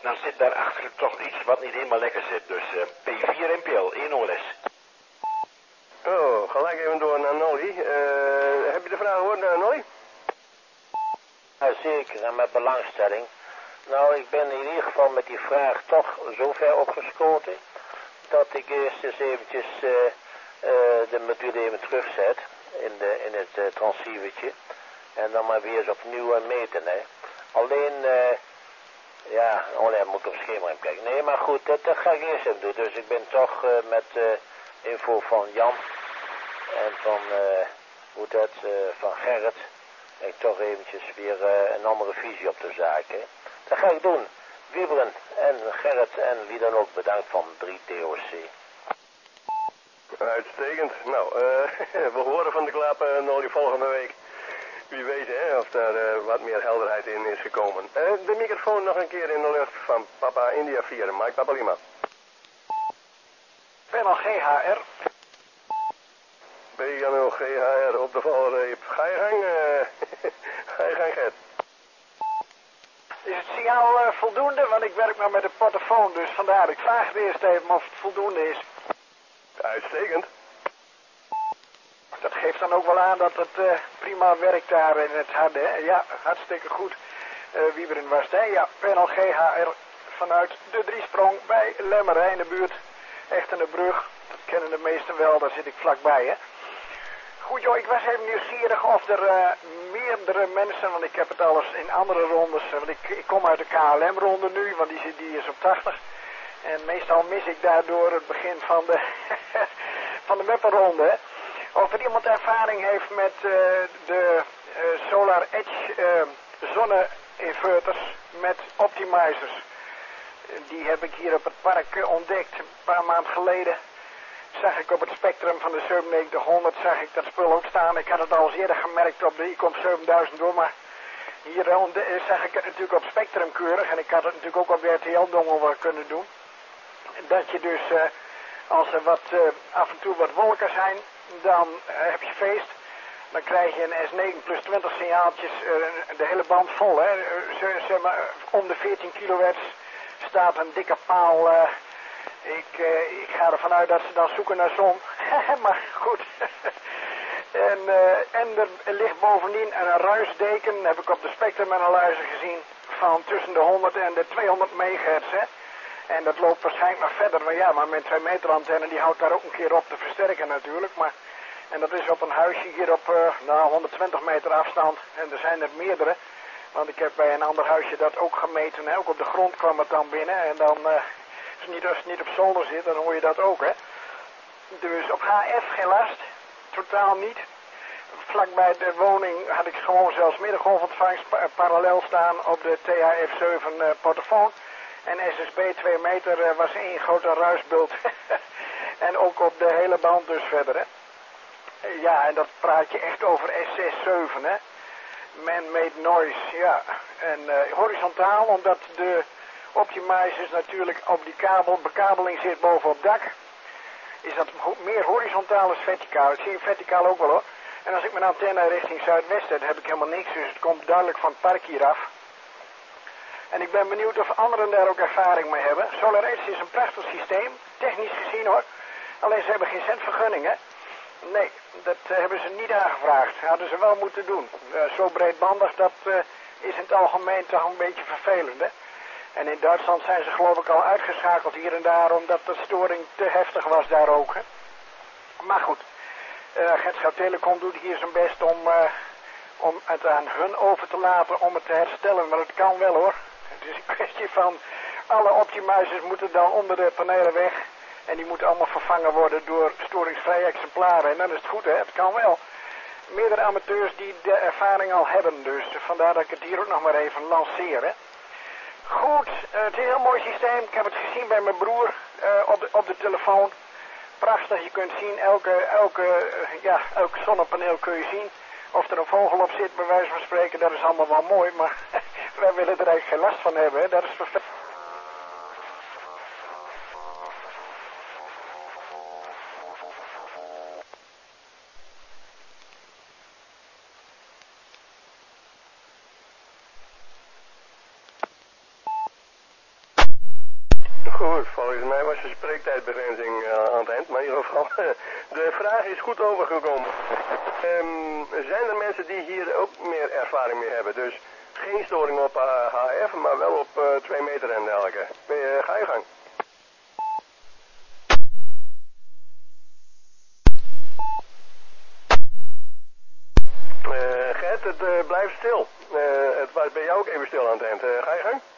dan zit daarachter toch iets wat niet helemaal lekker zit. Dus P4 NPL, 1 OLS. Oh, gelijk even door naar Nolly. Heb je de vraag gehoord, Nolly? Ja, zeker, en met belangstelling. Nou, ik ben in ieder geval met die vraag toch zo ver opgeschoten dat ik eerst eens eventjes de module even terugzet in het transceivertje en dan maar weer eens opnieuw meten, hè. Alleen, ja, alleen moet ik op het schema even kijken. Nee, maar goed, dat ga ik eerst even doen. Dus ik ben toch met info van Jan en van, van Gerrit, ik toch eventjes weer een andere visie op de zaak, hè. Dat ga ik doen. Wieberen en Gerrit en wie dan ook bedankt van 3TOC. Uitstekend. Nou, we horen van de klaap Nolly volgende week. Wie weet hè, of daar wat meer helderheid in is gekomen. De microfoon nog een keer in de lucht van Papa India 4, Mike Papa Lima. Panel GHR. BNO GHR op de valreep. Ga je gang, ga je gang, Gert. Is het signaal voldoende? Want ik werk maar met een portofoon, dus vandaar. Ik vraag het eerst even of het voldoende is. Uitstekend. Dat geeft dan ook wel aan dat het prima werkt daar in het harde. Hè? Ja, hartstikke goed. Wieberen was het, hè? Ja, panel GHR vanuit de driesprong bij Lemmerij in de buurt. Echt in de brug. Dat kennen de meesten wel, daar zit ik vlakbij, hè. Goed joh, ik was even nieuwsgierig of er meerdere mensen, want ik heb het alles in andere rondes, want ik kom uit de KLM-ronde nu, want die is op 80. En meestal mis ik daardoor het begin van de, van de mapperronde. Of er iemand ervaring heeft met de Solar Edge zonne-inverters met optimizers. Die heb ik hier op het park ontdekt een paar maanden geleden. Zag ik op het spectrum van de 9700, zag ik dat spul ook staan. Ik had het al eens eerder gemerkt op de ICOM 7000 door, maar hier zag ik het natuurlijk op spectrum keurig. En ik had het natuurlijk ook op de RTL-dongel wel kunnen doen. Dat je dus, als er af en toe wat wolken zijn, dan heb je feest. Dan krijg je een S9 plus 20 signaaltjes, de hele band vol. Hè. Zeg maar, om de 14 kilohertz staat een dikke paal. Ik ga ervan uit dat ze dan zoeken naar zon. Maar goed. En er ligt bovendien een ruisdeken, heb ik op de spectrumanalyzer gezien, van tussen de 100 en de 200 megahertz. Hè. En dat loopt waarschijnlijk nog verder. Maar ja, maar mijn 2 meter antenne die houdt daar ook een keer op te versterken natuurlijk. Maar, en dat is op een huisje hier op 120 meter afstand. En er zijn er meerdere. Want ik heb bij een ander huisje dat ook gemeten. Hè. Ook op de grond kwam het dan binnen. En dan, als het niet op zolder zit, dan hoor je dat ook. Hè. Dus op HF geen last. Totaal niet. Vlakbij de woning had ik gewoon zelfs middengolfontvangst parallel staan op de THF7 portofoon. En SSB 2 meter was één grote ruisbult. En ook op de hele band dus verder, hè. Ja, en dat praat je echt over S67, hè. Man-made noise, ja. En horizontaal, omdat de optimizers natuurlijk op die bekabeling zit bovenop dak, is dat meer horizontaal dan verticaal. Dat zie je verticaal ook wel, hoor. En als ik mijn antenne richting zuidwesten, dan heb ik helemaal niks, dus het komt duidelijk van het park hier af. En ik ben benieuwd of anderen daar ook ervaring mee hebben. Solar Edge is een prachtig systeem, technisch gezien hoor. Alleen ze hebben geen centvergunning, hè. Nee, dat hebben ze niet aangevraagd. Hadden ze wel moeten doen. Zo breedbandig, dat is in het algemeen toch een beetje vervelend, hè. En in Duitsland zijn ze geloof ik al uitgeschakeld hier en daar, omdat de storing te heftig was daar ook, hè. Maar goed, Getschaat Telecom doet hier zijn best om het aan hun over te laten om het te herstellen. Maar het kan wel hoor. Het is een kwestie van, alle optimizers moeten dan onder de panelen weg. En die moeten allemaal vervangen worden door storingsvrije exemplaren. En dan is het goed, hè. Het kan wel. Meerdere amateurs die de ervaring al hebben. Dus vandaar dat ik het hier ook nog maar even lanceer, hè. Goed, het is een heel mooi systeem. Ik heb het gezien bij mijn broer op de telefoon. Prachtig, je kunt zien, elk zonnepaneel kun je zien. Of er een vogel op zit, bij wijze van spreken, dat is allemaal wel mooi. Maar wij willen er eigenlijk geen last van hebben, hè. Dat is perfect. Goed, volgens mij was de spreektijdbegrenzing aan het eind, maar in ieder geval, de vraag is goed overgekomen. Zijn er mensen die hier ook meer ervaring mee hebben? Dus geen storing op HF, maar wel op 2 meter en dergelijke. Ga je gang. Gert, het blijft stil. Het was bij jou ook even stil aan het eind. Ga je gang?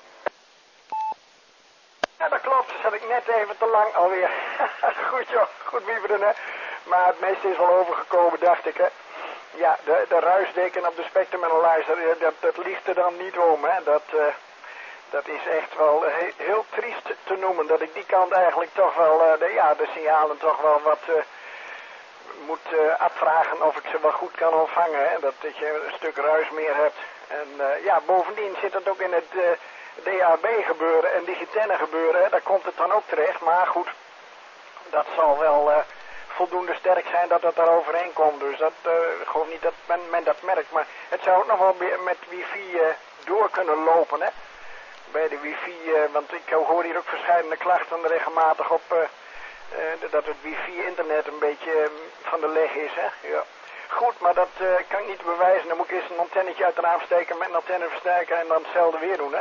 Ja, dat klopt. Zat ik net even te lang alweer. Goed joh, goed wieberen hè. Maar het meeste is wel overgekomen, dacht ik hè. Ja, de ruisdeken op de Spectrum Analyzer, dat ligt er dan niet om hè. Dat is echt wel heel triest te noemen. Dat ik die kant eigenlijk toch wel, de signalen toch wel wat moet afvragen of ik ze wel goed kan ontvangen. Hè? Dat je een stuk ruis meer hebt. En bovendien zit het ook in het DAB gebeuren en digitenne gebeuren. Hè? Daar komt het dan ook terecht. Maar goed, dat zal wel voldoende sterk zijn dat het daar overheen komt. Dus dat geloof niet dat men dat merkt. Maar het zou ook nog wel met wifi door kunnen lopen. Hè? Bij de wifi, want ik hoor hier ook verschillende klachten regelmatig op dat het wifi-internet een beetje van de leg is. Hè? Ja. Goed, maar dat kan ik niet bewijzen. Dan moet ik eerst een antennetje uit de raam steken met een antenneversterker en dan hetzelfde weer doen. Hè?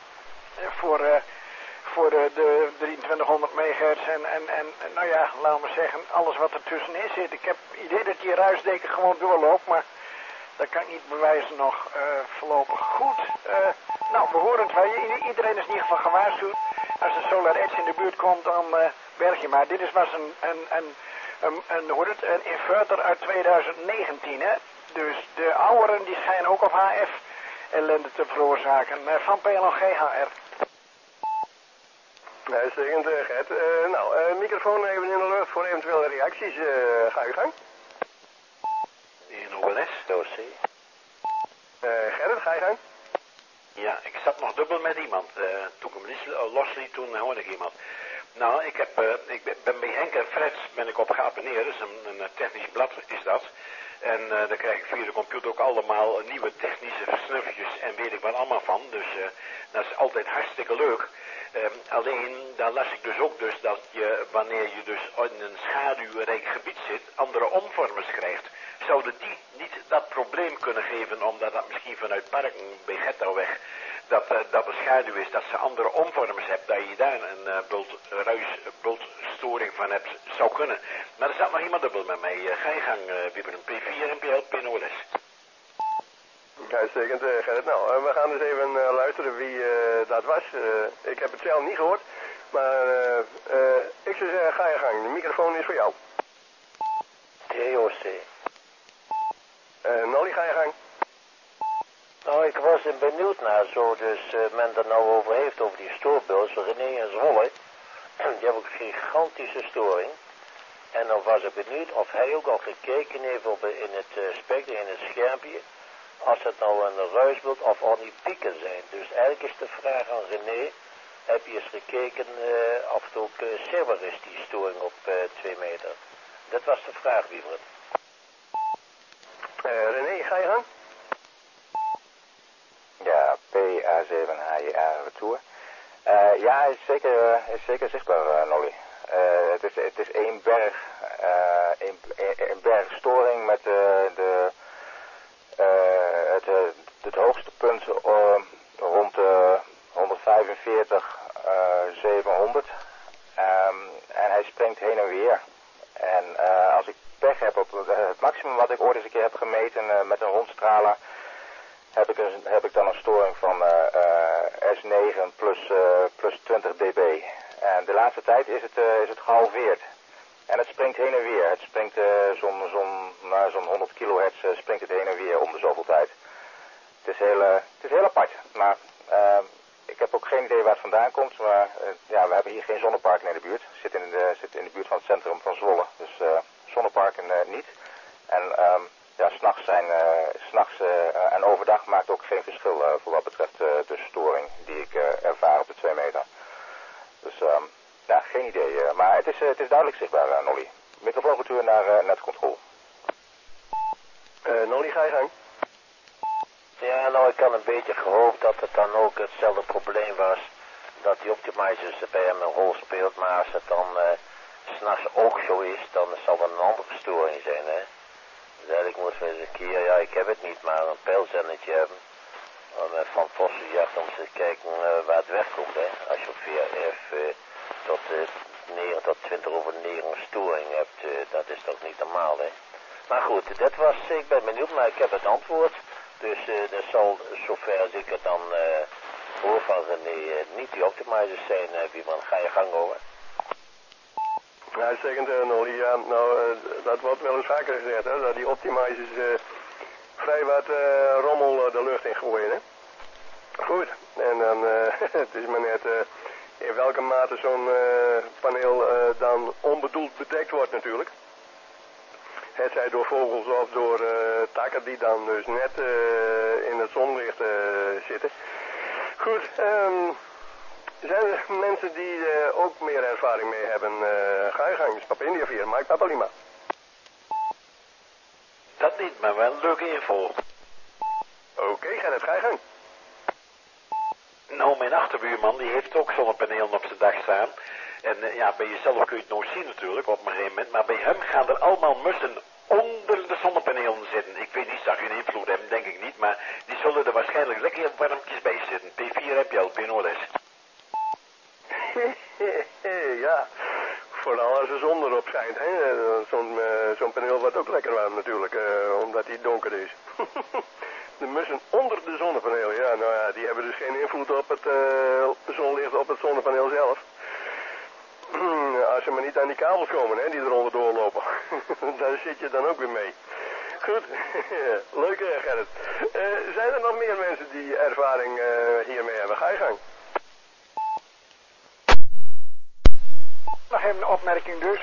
Voor de 2300 megahertz en nou ja, laten we zeggen, alles wat er tussenin zit. Ik heb het idee dat die ruisdeken gewoon doorloopt, maar dat kan ik niet bewijzen nog voorlopig. Goed, nou we horen het wel. Iedereen is in ieder geval gewaarschuwd. Als de Solar Edge in de buurt komt, dan berg je maar. Dit was een inverter uit 2019, hè. Dus de ouderen die schijnen ook op HF ellende te veroorzaken. Van PLG HR. Uitstekend, Gert. Microfoon even in de lucht voor eventuele reacties. Ga je gang. In OLS, doos. Gerrit, ga je gang. Ja, ik zat nog dubbel met iemand. Toen ik hem losliet, toen hoorde ik iemand. Nou, ik ben bij Henk en Freds ben ik op geabonneerd. Dus een technisch blad is dat. En daar krijg ik via de computer ook allemaal nieuwe technische versnuffertjes en weet ik wat allemaal van. Dus dat is altijd hartstikke leuk. Alleen, dan las ik dus ook dus dat je, wanneer je dus in een schaduwrijk gebied zit, andere omvormers krijgt. Zouden die niet dat probleem kunnen geven, omdat dat misschien vanuit Parken bij Gettoweg, dat er schaduw is, dat ze andere omvormers hebt, dat je daar een bultstoring van hebt, zou kunnen. Maar er staat nog iemand dubbel met mij. Ga je gang, Wieberen. P4, NPL, PNOLS. Uitstekend, Gerrit. Nou, we gaan dus even luisteren wie dat was. Ik heb het zelf niet gehoord, maar ik zou zeggen, ga je gang. De microfoon is voor jou. TOC. Nolly, ga je gang. Nou, ik was benieuwd naar zo, dus men er nou over heeft, over die stoorbuls. René en Zwolle, die hebben ook een gigantische storing. En dan was ik benieuwd of hij ook al gekeken heeft op in het spectrum, in het schermpje, als het nou een ruisbeeld of al die pieken zijn. Dus eigenlijk is de vraag aan René, heb je eens gekeken of het ook server is, die storing op 2 meter? Dat was de vraag, Wieberen. René, ga je gang? Ja, PA7HJA retour. Ja, hij is zeker zichtbaar, Nolly. Het is één berg, een berg storing met het hoogste punt rond 145, 700. En hij springt heen en weer. En als ik pech heb op het maximum wat ik ooit eens een keer heb gemeten met een rondstraler, heb ik dan een storing van S9 plus 20 dB. En de laatste tijd is het gehalveerd. En het springt heen en weer. Het springt zo'n 100 kilohertz springt het heen en weer om de zoveel tijd. Het is heel apart. Maar ik heb ook geen idee waar het vandaan komt. Maar ja, we hebben hier geen zonneparken in de buurt. Het zit in de buurt van het centrum van Zwolle. Dus zonneparken niet. En ja, s'nachts en overdag maakt ook geen verschil voor wat betreft de storing die ik ervaar op de 2 meter. Dus ja, geen idee. Maar het is duidelijk zichtbaar, Nolly. Microfooncultuur naar netcontrole. Nolly, ga je gang. Ja, nou, ik had een beetje gehoopt dat het dan ook hetzelfde probleem was dat die optimizers bij hem een rol speelt, maar als het dan 's nachts ook zo is, dan zal er een andere storing zijn, hè. Dus eigenlijk moeten we eens een keer, ja, ik heb het niet, maar een pijlzendetje hebben. Van Vossenjacht om te kijken waar het wegkomt, hè. Als je op VRF tot 9 tot 20 over 9 een storing hebt, dat is toch niet normaal, hè. Maar goed, ik ben benieuwd, maar ik heb het antwoord. Dus dat zal, zover als ik het dan hoor van René, niet die optimizers zijn, Wieman. Ga je gang over. Ja, uitstekend, Nolly. Ja, nou, dat wordt wel eens vaker gezegd, hè, dat die optimizers vrij wat rommel de lucht in gooien, hè. Goed, en dan, het is maar net in welke mate zo'n paneel dan onbedoeld bedekt wordt natuurlijk. Het zij door vogels of door takken die dan dus net in het zonlicht zitten. Goed, zijn er mensen die ook meer ervaring mee hebben? Ga je gang, Papa India 4, Mike Papa Lima. Dat niet, maar wel een leuke info. Oké, ga je gang. Nou, mijn achterbuurman, die heeft ook zonnepanelen op zijn dak staan. En ja, bij jezelf kun je het nooit zien natuurlijk op een gegeven moment. Maar bij hem gaan er allemaal mussen onder de zonnepanelen zitten. Ik weet niet, zou je een invloed hebben, denk ik niet. Maar die zullen er waarschijnlijk lekker warmpjes bij zitten. P4 heb je al, P-Noordes. Ja, vooral als er zon erop schijnt. Zo'n paneel wordt ook lekker warm natuurlijk, omdat die donker is. De mussen onder de zonnepaneel, ja, nou ja, die hebben dus geen invloed op het zonlicht op het zonnepaneel zelf. Als ze maar niet aan die kabels komen, hè, die eronder doorlopen. Daar zit je dan ook weer mee. Goed, leuk Gerrit. Zijn er nog meer mensen die ervaring hiermee hebben? Ga je gang. Nog even een opmerking dus.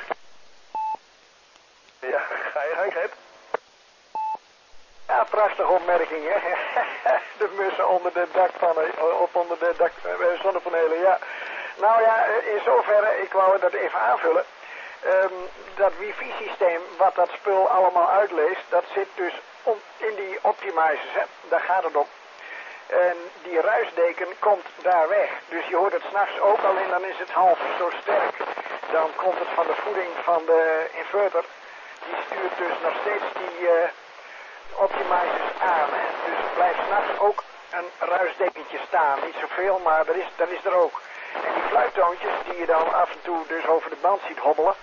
Ja, ga je gang, Gert. Ja, prachtige opmerking, hè. De mussen onder de dakpannen, onder de zonnepanelen, ja. Nou ja, in zoverre, ik wou dat even aanvullen. Dat wifi-systeem, wat dat spul allemaal uitleest, dat zit dus in die optimizers, hè. Daar gaat het om. En die ruisdeken komt daar weg. Dus je hoort het 's nachts ook, alleen dan is het half zo sterk. Dan komt het van de voeding van de inverter. Die stuurt dus nog steeds die optimizers aan. Hè. Dus er blijft 's nachts ook een ruisdekentje staan. Niet zoveel, maar dat is er ook. En die fluittoontjes die je dan af en toe dus over de band ziet hobbelen.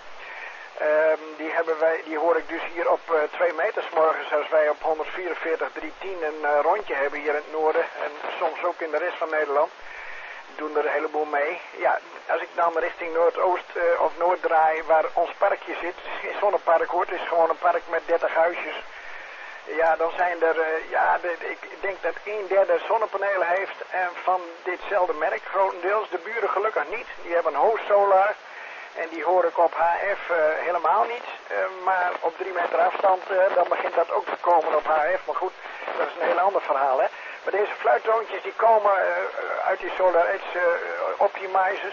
Die hoor ik dus hier op 2 meter 's morgens als wij op 144.310 een rondje hebben hier in het noorden. En soms ook in de rest van Nederland. Doen er een heleboel mee. Ja, als ik dan richting Noordoost of Noord draai waar ons parkje zit. In zonnepark hoort, het is gewoon een park met 30 huisjes. Ja, dan zijn er, ik denk dat 1/3 zonnepanelen heeft en van ditzelfde merk grotendeels. De buren gelukkig niet. Die hebben een hoog solar en die hoor ik op HF helemaal niet. Maar op 3 meter afstand, dan begint dat ook te komen op HF. Maar goed, dat is een heel ander verhaal, hè. Maar deze fluittoontjes die komen uit die Solar Edge optimizers.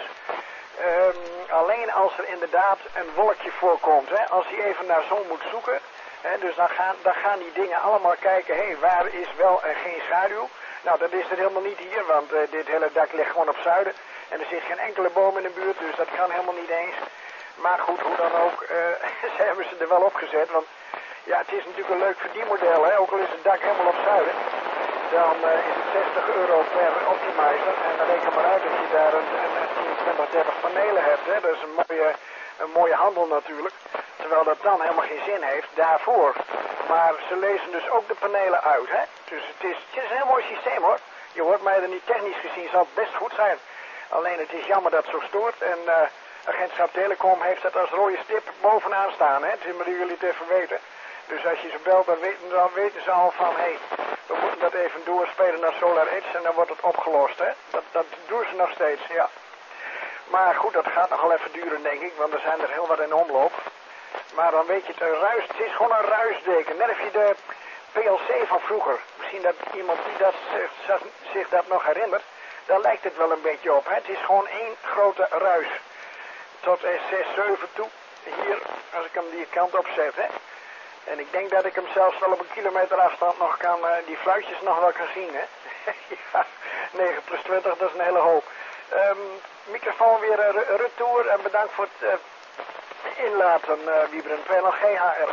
Alleen als er inderdaad een wolkje voorkomt, hè. Als hij even naar zon moet zoeken. Dus dan gaan die dingen allemaal kijken, hé, waar is wel en geen schaduw? Nou, dat is er helemaal niet hier, want dit hele dak ligt gewoon op zuiden. En er zit geen enkele boom in de buurt, dus dat kan helemaal niet eens. Maar goed, hoe dan ook, ze hebben ze er wel opgezet, want ja, het is natuurlijk een leuk verdienmodel, hè. Ook al is het dak helemaal op zuiden, dan is het 60 euro per optimizer. En dan reken maar uit dat je daar een 10, 20, 30 panelen hebt, hè. Dat is een mooie handel natuurlijk. Terwijl dat dan helemaal geen zin heeft daarvoor. Maar ze lezen dus ook de panelen uit, hè. Dus het is een heel mooi systeem, hoor. Je hoort mij er niet technisch gezien, zal het best goed zijn. Alleen het is jammer dat het zo stoort. En Agentschap Telecom heeft dat als rode stip bovenaan staan, hè. Dus moeten jullie het even weten. Dus als je ze belt, dan weten ze al van, hé, we moeten dat even doorspelen naar Solar Edge en dan wordt het opgelost, hè. Dat doen ze nog steeds, ja. Maar goed, dat gaat nogal even duren, denk ik, want er zijn er heel wat in omloop. Maar dan weet je, het is gewoon een ruisdeken. Net als je de PLC van vroeger. Misschien dat iemand die dat zich dat nog herinnert. Daar lijkt het wel een beetje op. Hè? Het is gewoon één grote ruis. Tot S6, 7 toe. Hier, als ik hem die kant op zet. Hè? En ik denk dat ik hem zelfs wel op een kilometer afstand nog kan, die fluitjes nog wel kan zien. Hè? Ja, 9 plus 20, dat is een hele hoop. Microfoon weer retour en bedankt voor het inlaten, Wieberen. PLG HR.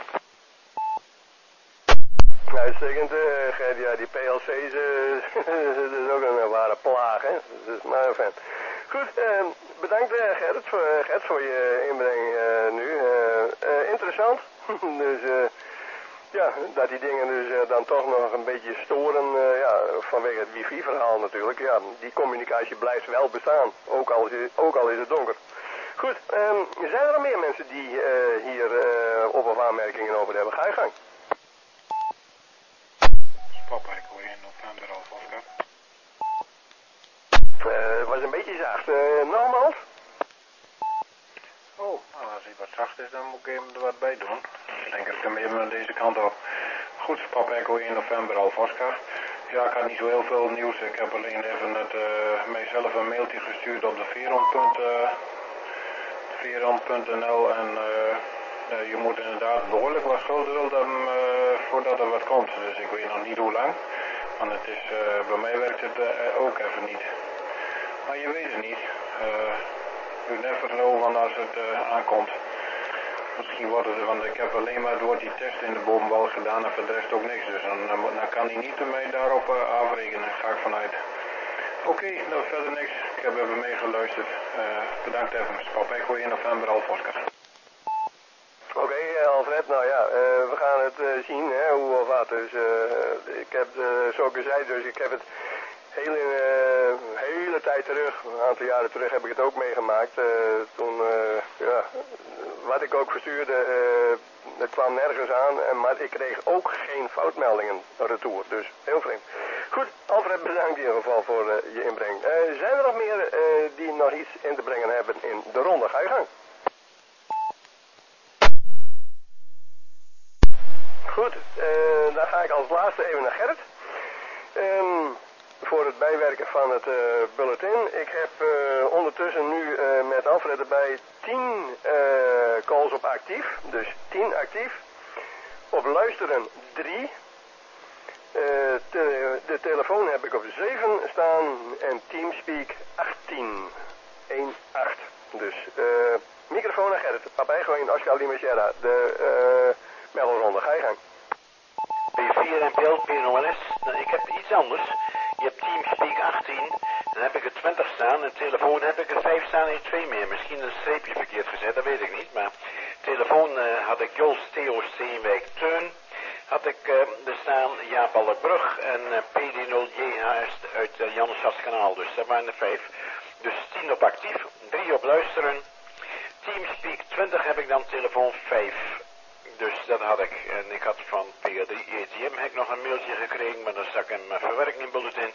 Uitstekend, Gert. Ja, die PLC's, dat is ook een ware plaag, hè. Dus, maar enfin. Goed, bedankt Gert voor je inbreng nu. Interessant. Dus ja, dat die dingen dus dan toch nog een beetje storen, ja, vanwege het wifi-verhaal natuurlijk. Ja, die communicatie blijft wel bestaan, ook al is het donker. Goed, zijn er nog meer mensen die hier op- of aanmerkingen over hebben? Ga je gang. Papa Echo in november al Oscar. Het was een beetje zacht. Nogmaals? Oh, nou, als hij wat zacht is, dan moet ik even er wat bij doen. Ik denk dat ik hem even aan deze kant op. Goed, Papa Echo in november al Oscar. Ja, ik had niet zo heel veel nieuws. Ik heb alleen even mijzelf een mailtje gestuurd op de veeron.nl en je moet inderdaad behoorlijk wat geduld hebben voordat er wat komt. Dus ik weet nog niet hoe lang. Want het is, bij mij werkt het ook even niet. Maar je weet het niet. You never know van als het aankomt. Misschien wordt het, want ik heb alleen maar door die test in de bovenbal gedaan en voor de rest ook niks. Dus dan kan hij niet mij daarop afrekenen, ga ik vanuit. Oké, nou verder niks. Ik heb even meegeluisterd. Bedankt even. Pap Echo in november al Oscar. Oké, Alfred, nou ja, we gaan het zien, hè, hoe of wat. Dus ik heb, zoals ik zei, dus ik heb het hele tijd terug, een aantal jaren terug heb ik het ook meegemaakt. Toen, ja, wat ik ook verstuurde, het kwam nergens aan, maar ik kreeg ook geen foutmeldingen retour. Dus heel vreemd. Goed, Alfred, bedankt in ieder geval voor je inbreng. Zijn er nog meer die nog iets in te brengen hebben in de ronde? Ga je gang. Goed, dan ga ik als laatste even naar Gerrit. Voor het bijwerken van het bulletin. Ik heb ondertussen nu met Alfred erbij 10 calls op actief. Dus 10 actief. Op luisteren 3. De telefoon heb ik op 7 staan. En Teamspeak 18. 1, 8. Dus microfoon naar Gerrit. Papay gewoon in Oscar Lima Sierra. De meldelronde. Ga je gang. P4 NPL, PNOLS. Nou, ik heb iets anders. Je hebt Teamspeak 18, dan heb ik er 20 staan. En telefoon heb ik er 5 staan en 2 meer. Misschien een streepje verkeerd gezet, dat weet ik niet. Maar telefoon had ik Jos Theo Steenwijk Teun. Had ik er staan Ja Ballenbrug en PD0JHS uit Jansschatkanaal. Dus dat waren er 5. Dus 10 op actief, 3 op luisteren. Teamspeak 20 heb ik dan telefoon 5. Dus dat had ik. En ik had van PA3 ETM heb ik nog een mailtje gekregen, maar dan stak ik hem verwerken in bulletin.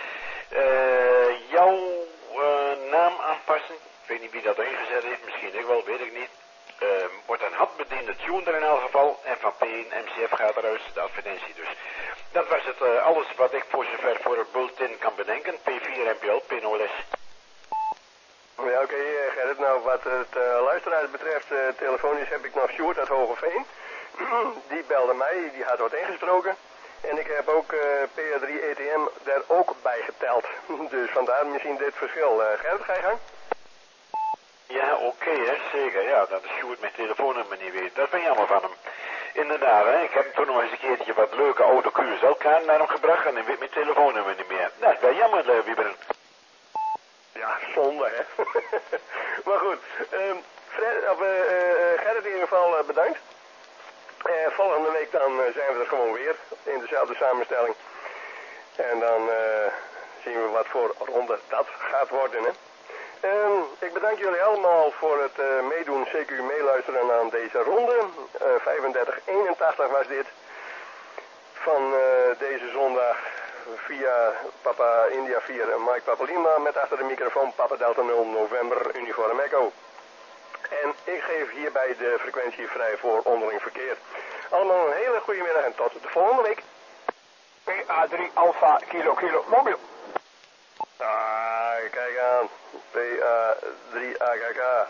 Jouw naam aanpassen. Ik weet niet wie dat ingezet heeft, misschien ik wel, weet ik niet. Wordt een handbediende tune er in elk geval. En van P1 MCF gaat eruit de advertentie. Dus dat was het alles wat ik voor zover voor het bulletin kan bedenken. P4 NPL, PNOLS. Ja, oké, Gerrit. Nou, wat het luisteraars betreft, telefonisch heb ik nog Sjoerd uit Hogeveen. Die belde mij, die had wat ingesproken. En ik heb ook PA3 ETM daar ook bij geteld. Dus vandaar misschien dit verschil. Gerrit, ga je gang? Ja, oké, hè, zeker. Ja, dat is Sjoerd mijn telefoonnummer niet weet. Dat ben jammer van hem. Inderdaad, hè. Ik heb toen nog eens een keertje wat leuke oude QSL-kaarten naar hem gebracht en hij weet mijn telefoonnummer niet meer. Dat is wel jammer, Wieberen. Ja, zonde, hè. Maar goed, Gerrit in ieder geval bedankt. Volgende week dan zijn we er gewoon weer in dezelfde samenstelling. En dan zien we wat voor ronde dat gaat worden, hè. Ik bedank jullie allemaal voor het meedoen, zeker meeluisteren aan deze ronde. 3581 was dit. Van deze zondag via Papa India 4 en Mike Papa Lima met achter de microfoon Papa Delta 0 November Uniform Echo. En ik geef hierbij de frequentie vrij voor onderling verkeer. Allemaal een hele goede middag en tot de volgende week. PA3 Alpha Kilo Kilo Mobiel. Ah, kijk aan. PA3 AKK.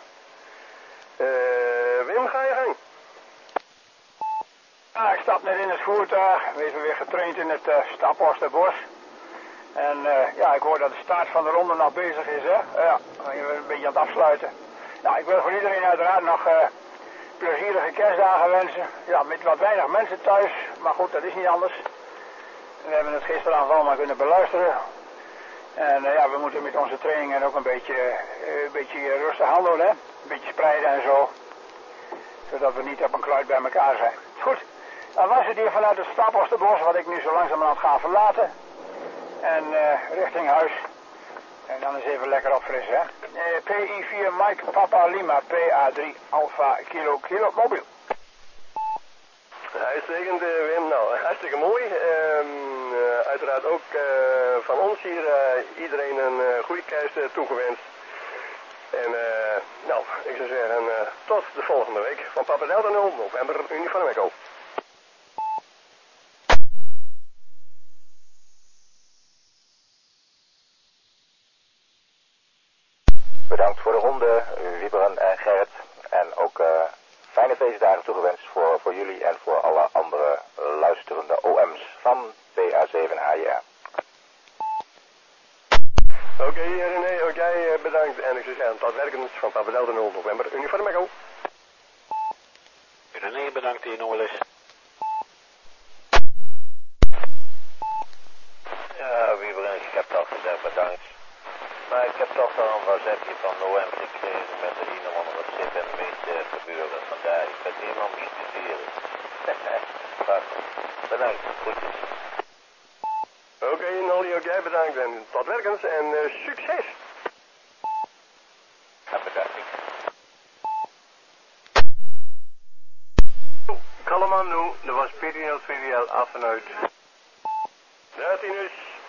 Wim, ga je gang. Ik stap net in het voertuig. We zijn weer getraind in het Staphorsterbos. En ja, ik hoor dat de start van de ronde nog bezig is, hè. Ja, een beetje aan het afsluiten. Nou, ik wil voor iedereen uiteraard nog plezierige kerstdagen wensen. Ja, met wat weinig mensen thuis, maar goed, dat is niet anders. We hebben het gisteravond allemaal kunnen beluisteren. En ja, we moeten met onze trainingen ook een beetje rustig handelen, hè. Een beetje spreiden en zo. Zodat we niet op een kluit bij elkaar zijn. Goed, dan was het hier vanuit het Stapelsterbos, wat ik nu zo langzamerhand ga verlaten. En richting huis. En dan eens even lekker opfrissen, hè. PI4 Mike Papa Lima, PA3 Alpha Kilo Kilo Mobiel. Uitstekend, Wim. Nou, hartstikke mooi. Uiteraard ook van ons hier iedereen een goede kerst toegewenst. En nou, ik zou zeggen tot de volgende week van Papa Delta 0, November Uniform Echo. Bedankt voor de ronde, Wieberen en Gerrit. En ook fijne feestdagen toegewenst voor jullie en voor alle andere luisterende OM's van PA7HJA. Oké, René, ook jij bedankt. En ik zou zeggen tot werkens van Papa Delta 0, November Uniform Echo. René, bedankt in OLS. Ja, Wieberen, ik heb al gezegd bedankt. Maar ik heb toch wel een verzetje van november gekregen met de een of andere zit en meest gebeuren. Vandaar, ik ben helemaal niet te zeren. Bedankt, groetjes. Oké, Nolly, ook jij bedankt en tot werkens en succes! Ja, bedankt. Kalleman nu, dat was PDL VDL af en uit. Ja, Tinus.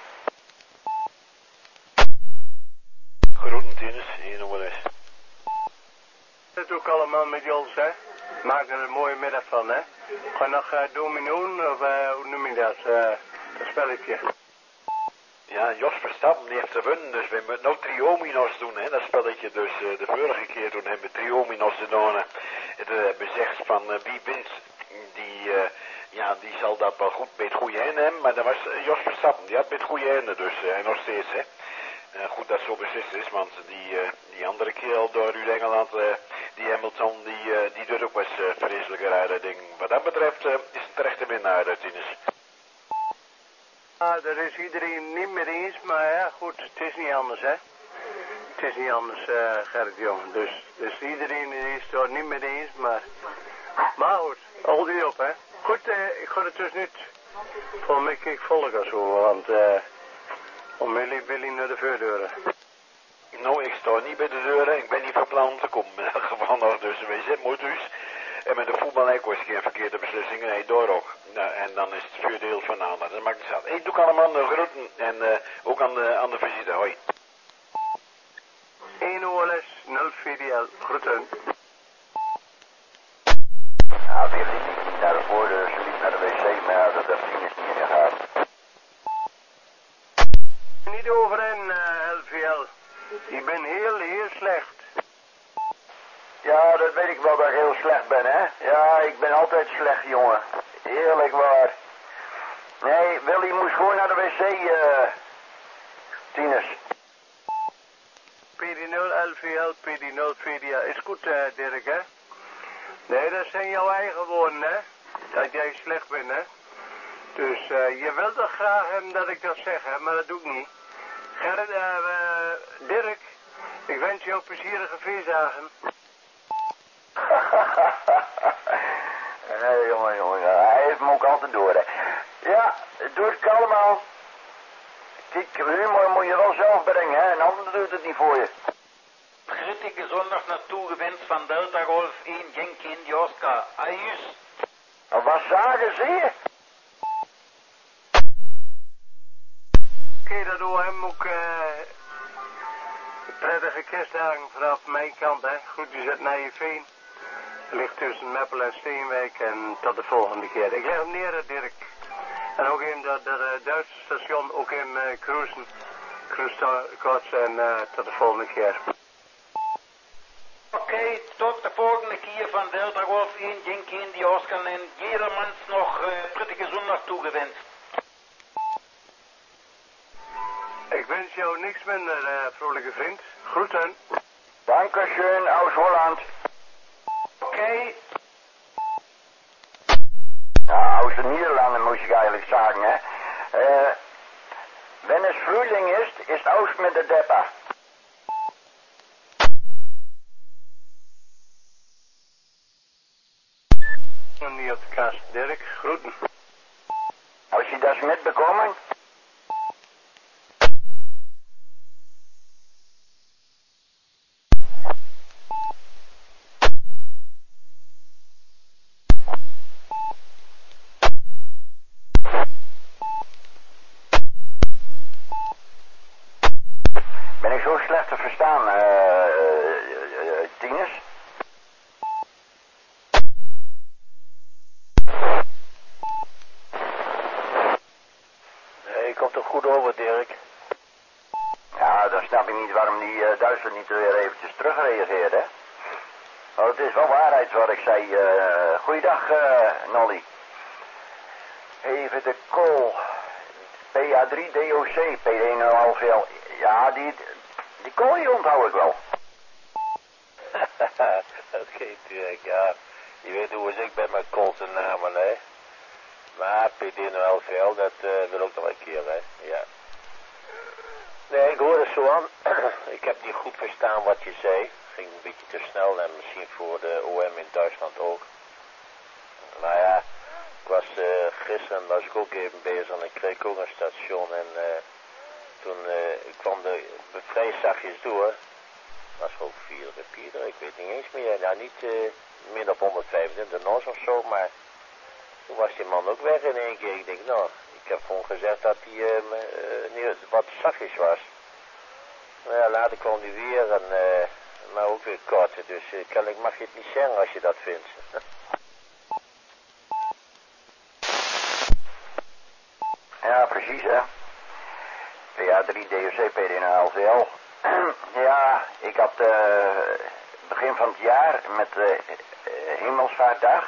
Groeten, Tinus, in OLS. Dat ook allemaal met Jos, hè. Maak er een mooie middag van, hè. Ga nog dominoen, of hoe noem je dat, dat spelletje. Ja, Jos Verstappen die heeft gewonnen, dus we moeten ook Triominos doen, hè, dat spelletje. Dus de vorige keer toen hebben we Triominos gedaan. En toen hebben we gezegd van wie wint, die zal dat wel goed bij het goede einde hebben. Maar dat was Jos Verstappen, die had bij het goede einde, dus nog steeds, hè. Goed dat zo beslist is, want die andere kerel door Engeland, die Hamilton, die doet ook wel eens vreselijke rare dingen. Wat dat betreft is het terechte winnaar, Tinus. Ah, daar is iedereen niet meer eens, maar ja, goed, het is niet anders, hè. Het is niet anders, Gerrit Jong. Dus iedereen is het er niet meer eens, maar goed, hold u op, hè. Goed, ik ga het dus niet voor mij volgen zo, want om jullie wil ik naar de voordeuren. Nou, ik sta niet bij de deuren, ik ben niet van plan om te komen in elk geval nog, dus wij zitten moet dus. En met de voetbal heb ik eens een keer een verkeerde beslissing en hij door ook. Nou, en dan is het voordeel van de ander. Dat maakt niet uit. Ik doe allemaal de groeten en ook aan de visite. Hoi. 1 OLS, 0 VDL, groeten. Nou, die liep niet naar de voordeur, ze liep naar de wc, maar dat heeft Tinus niet in gehad. Niet over hen, LVL. Ik ben heel slecht. Ja, dat weet ik wel dat ik heel slecht ben, hè. Ja, ik ben altijd slecht, jongen. Eerlijk waar. Nee, Willy moest gewoon naar de wc, Tinus. PD0 LVL, PD0 VDL. Is goed, Dirk, hè? Nee, dat zijn jouw eigen woorden, hè? Dat jij slecht bent, hè? Dus je wilt toch graag hebben dat ik dat zeg, hè? Maar dat doe ik niet. Gerrit, Dirk, ik wens jou plezierige feestdagen. Nee, jongen, hij heeft me ook altijd door, hè. Ja, doe het allemaal. Kijk, humor moet je wel zelf brengen, hè. Een ander doet het niet voor je. Grittige zondag naartoe gewenst van Delta Golf 1 Yankee Indy Oscar. Ajus. Wat zagen zie je? Oké, dat doen we hem ook prettige kerstdagen vanaf mijn kant, hè. Groetjes uit Nijenveen. Ligt tussen Meppel en Steenwijk en tot de volgende keer. Ik leg hem neer, Dirk. En ook in dat Duitse station, ook in cruisen. Cruise en tot de volgende keer. Oké, tot de volgende keer van Delta Golf 1 Yankee Indy Oscar en jedermans nog prettige zondag toegewenst. Ik wens jou niks minder, vrolijke vriend. Groeten. Dankeschön aus Holland. Oké. Nou, aus de Nederlanden moet ik eigenlijk zeggen, hè. Wenn es Frühling ist, ist aus met de deppa. Niet op de kast, Dirk. Groeten. Als je dat mitbekommen? Ben ik zo slecht te verstaan, Tinus? Nee, je komt er goed over, Dirk. Ja, dan snap ik niet waarom die Duitser niet weer eventjes terugreageert, hè? Maar het is wel waarheid wat ik zei. Goeiedag, Nolly. Even de kool. PA3DOC, PD1,5L. Ja, die kool die onthoud ik wel. Oké, Dirk, ja. Je weet hoe ik ben met kools en namen, hè. Maar PD1,5L, dat wil ook nog een keer, hè. Ja. Nee, ik hoorde zo aan. Ik heb niet goed verstaan wat je zei. Ging een beetje te snel en misschien voor de OM in Duitsland ook. Maar ja, gisteren was ik ook even bezig en ik kreeg ook een station en toen kwam de vrij zachtjes door. Was ook 4 repeater, ik weet niet eens meer. Nou, niet meer op 125 nos of zo, maar toen was die man ook weg in één keer. Ik denk, nou, ik heb gewoon gezegd dat hij wat zachtjes was. Nou ja, later kwam hij weer en maar ook weer kort. Dus kennelijk mag je het niet zeggen als je dat vindt. Ja, precies, hè. PA3DOC, PD1,5L. Ja, ik had begin van het jaar met Hemelsvaartdag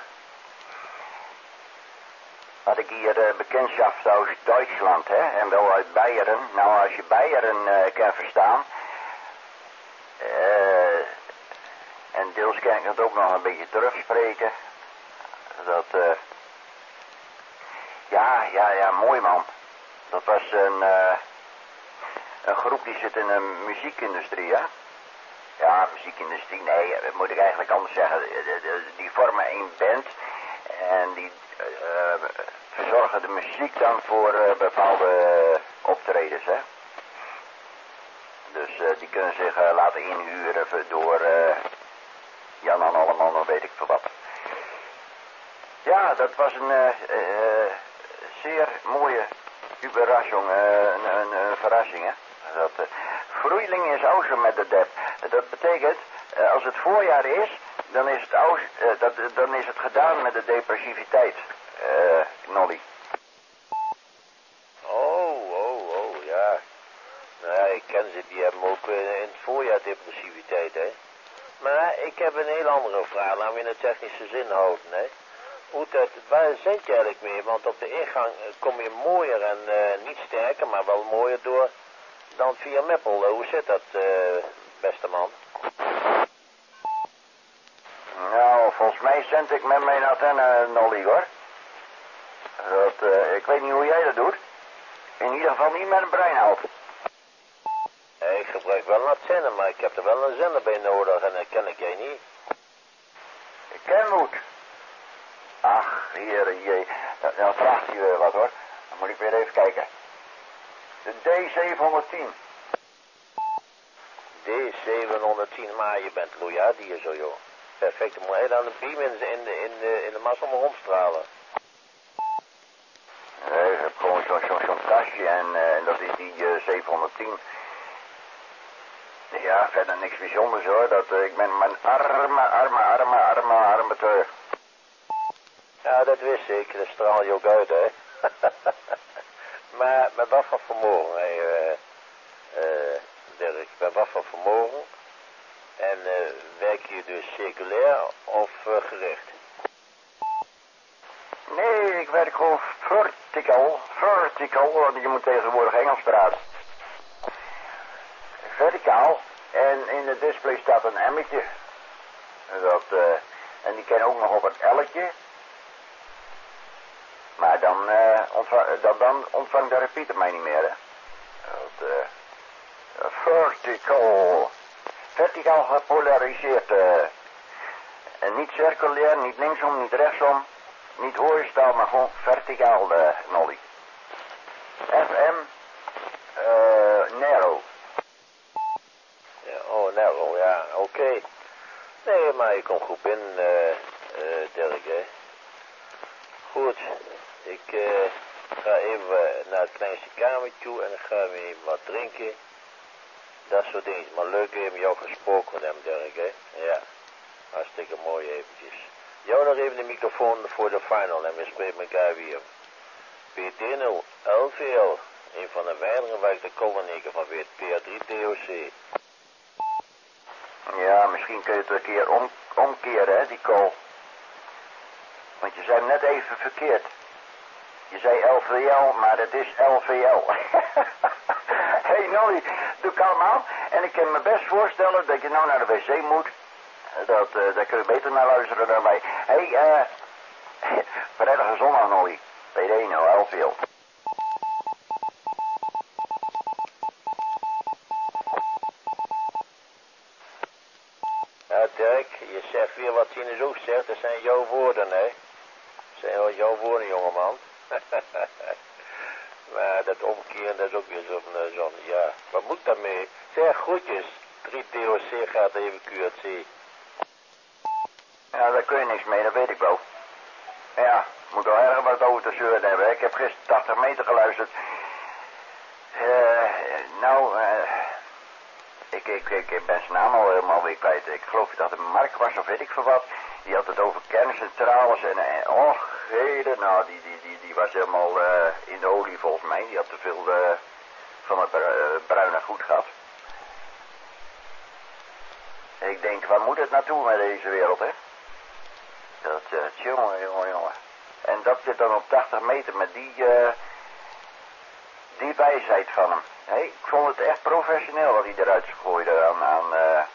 had ik hier bekendschap uit Duitsland, hè, en wel uit Beieren. Nou, als je Beieren kan verstaan, en deels kan ik het ook nog een beetje terugspreken, dat, ja, mooi man. Dat was een groep die zit in de muziekindustrie, hè. Ja, muziekindustrie, nee, dat moet ik eigenlijk anders zeggen. Die vormen één band en die verzorgen de muziek dan voor bepaalde optredens, hè. Dus die kunnen zich laten inhuren door Jan en allemaal, dan weet ik veel wat. Ja, dat was een zeer mooie überraschung, een verrassing, hè. Dat, Frühling is außen met de dep. Dat betekent, als het voorjaar is, dan is het, dan is het gedaan met de depressiviteit, Nolly. Oh, ja. Nou ja, ik ken ze, die hebben ook in het voorjaar depressiviteit, hè. Maar ik heb een heel andere vraag, laten we in de technische zin houden, hè. Waar zit je eigenlijk mee? Want op de ingang kom je mooier en niet sterker, maar wel mooier door dan via Meppel. Hoe zit dat, beste man? Nou, volgens mij zend ik met mijn antenne, Nolly, hoor. Ik weet niet hoe jij dat doet. In ieder geval niet met een breinhout. Ik gebruik wel een antenne, maar ik heb er wel een zender bij nodig en dat ken ik jij niet. Ik ken moet. Ach, heren, jee. Dan vraagt hij weer wat, hoor. Dan moet ik weer even kijken. De D710. D710, maar je bent loyaal die zo, joh. Perfect, dan moet je dan een beam in de massa om rondstralen. Nee, ik heb gewoon zo'n tasje en dat is die 710. Ja, verder niks bijzonders, hoor. Ik ben mijn arme teug. Ja, dat wist ik. Dat straal je ook uit, hè. Maar met wat voor vermogen, hè, Dirk? Met wat voor vermogen? En werk je dus circulair of gericht? Nee, ik werk gewoon vertical, want je moet tegenwoordig Engels praten. verticaal. En in het display staat een emmetje. En die kan ook nog op het L'tje. Maar dan ontvangt de repeater mij niet meer, hè. Verticaal gepolariseerd. En niet circulair, niet linksom, niet rechtsom. Niet horizontaal, maar gewoon verticaal, Nolly. FM, narrow. Ja, oh, narrow, ja, oké. Nee, maar je komt goed binnen, Dirk, hè. Goed, ik ga even naar het kleinste kamertje toe en dan gaan we even wat drinken. Dat soort dingen. Maar leuk even jou gesproken met hem, Dirk, hè. Ja, hartstikke mooi eventjes. Jou nog even de microfoon voor de final en we spreken elkaar weer. PT0 LVL, een van de weinige waar ik de kolonieken van weet, PR3TOC. Ja, misschien kun je het een keer omkeren, hè, die call. Want je zei net even verkeerd. Je zei LVL, maar het is LVL. Hey Nolly, doe kalm aan. En ik kan me best voorstellen dat je nou naar de wc moet. Daar kun je beter naar luisteren dan wij. Hey, vrijdag en zondag, Nolly. PD1, LVL. Ja, Dirk, je zegt weer wat Tines ook zegt. Dat zijn jouw woorden, hè. Dat zijn jouw woorden, jongeman. Maar dat omkeren, dat is ook weer zo'n, ja, wat moet daarmee? Zeg, groetjes. 3TOC gaat even QRC. Ja, daar kun je niks mee, dat weet ik wel. Ja, moet wel erg wat over te zeuren hebben. Ik heb gisteren 80 meter geluisterd. Ik ben zijn naam al helemaal weer kwijt. Ik geloof dat het Mark was of weet ik veel wat. Die had het over kerncentrales en och, heden, nou, die was helemaal in de olie volgens mij. Die had te veel van het bruine goed gehad. Ik denk, waar moet het naartoe met deze wereld, hè? Jongen. En dat zit dan op 80 meter met die wijsheid van hem. Hey, ik vond het echt professioneel wat hij eruit gooide aan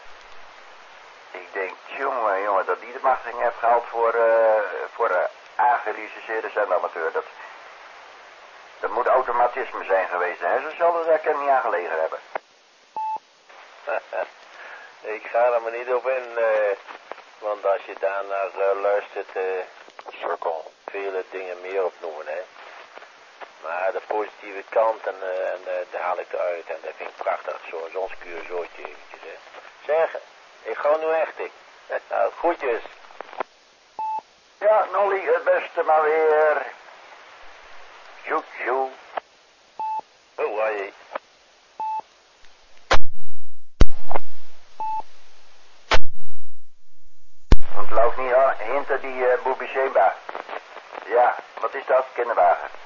ik denk, jongen, dat die de machtiging heeft gehaald voor aangelicenseerde zendamateur. Dat moet automatisme zijn geweest. Hè? Ze zullen daar niet aan gelegen hebben. Ik ga er maar niet op in, want als je daarnaar luistert, cirkel, vele dingen meer opnoemen, hè. Maar de positieve kant, en daar haal ik eruit, en dat vind ik prachtig, zo'n zonskuurzootje eventjes, hè. Zeg, ik ga nu echt, ik. Groetjes. Ja, Nolly, het beste maar weer. Joe. Oh, hoi. Want lauf niet hinter die Bubicemba. Ja, wat is dat, kinderwagen?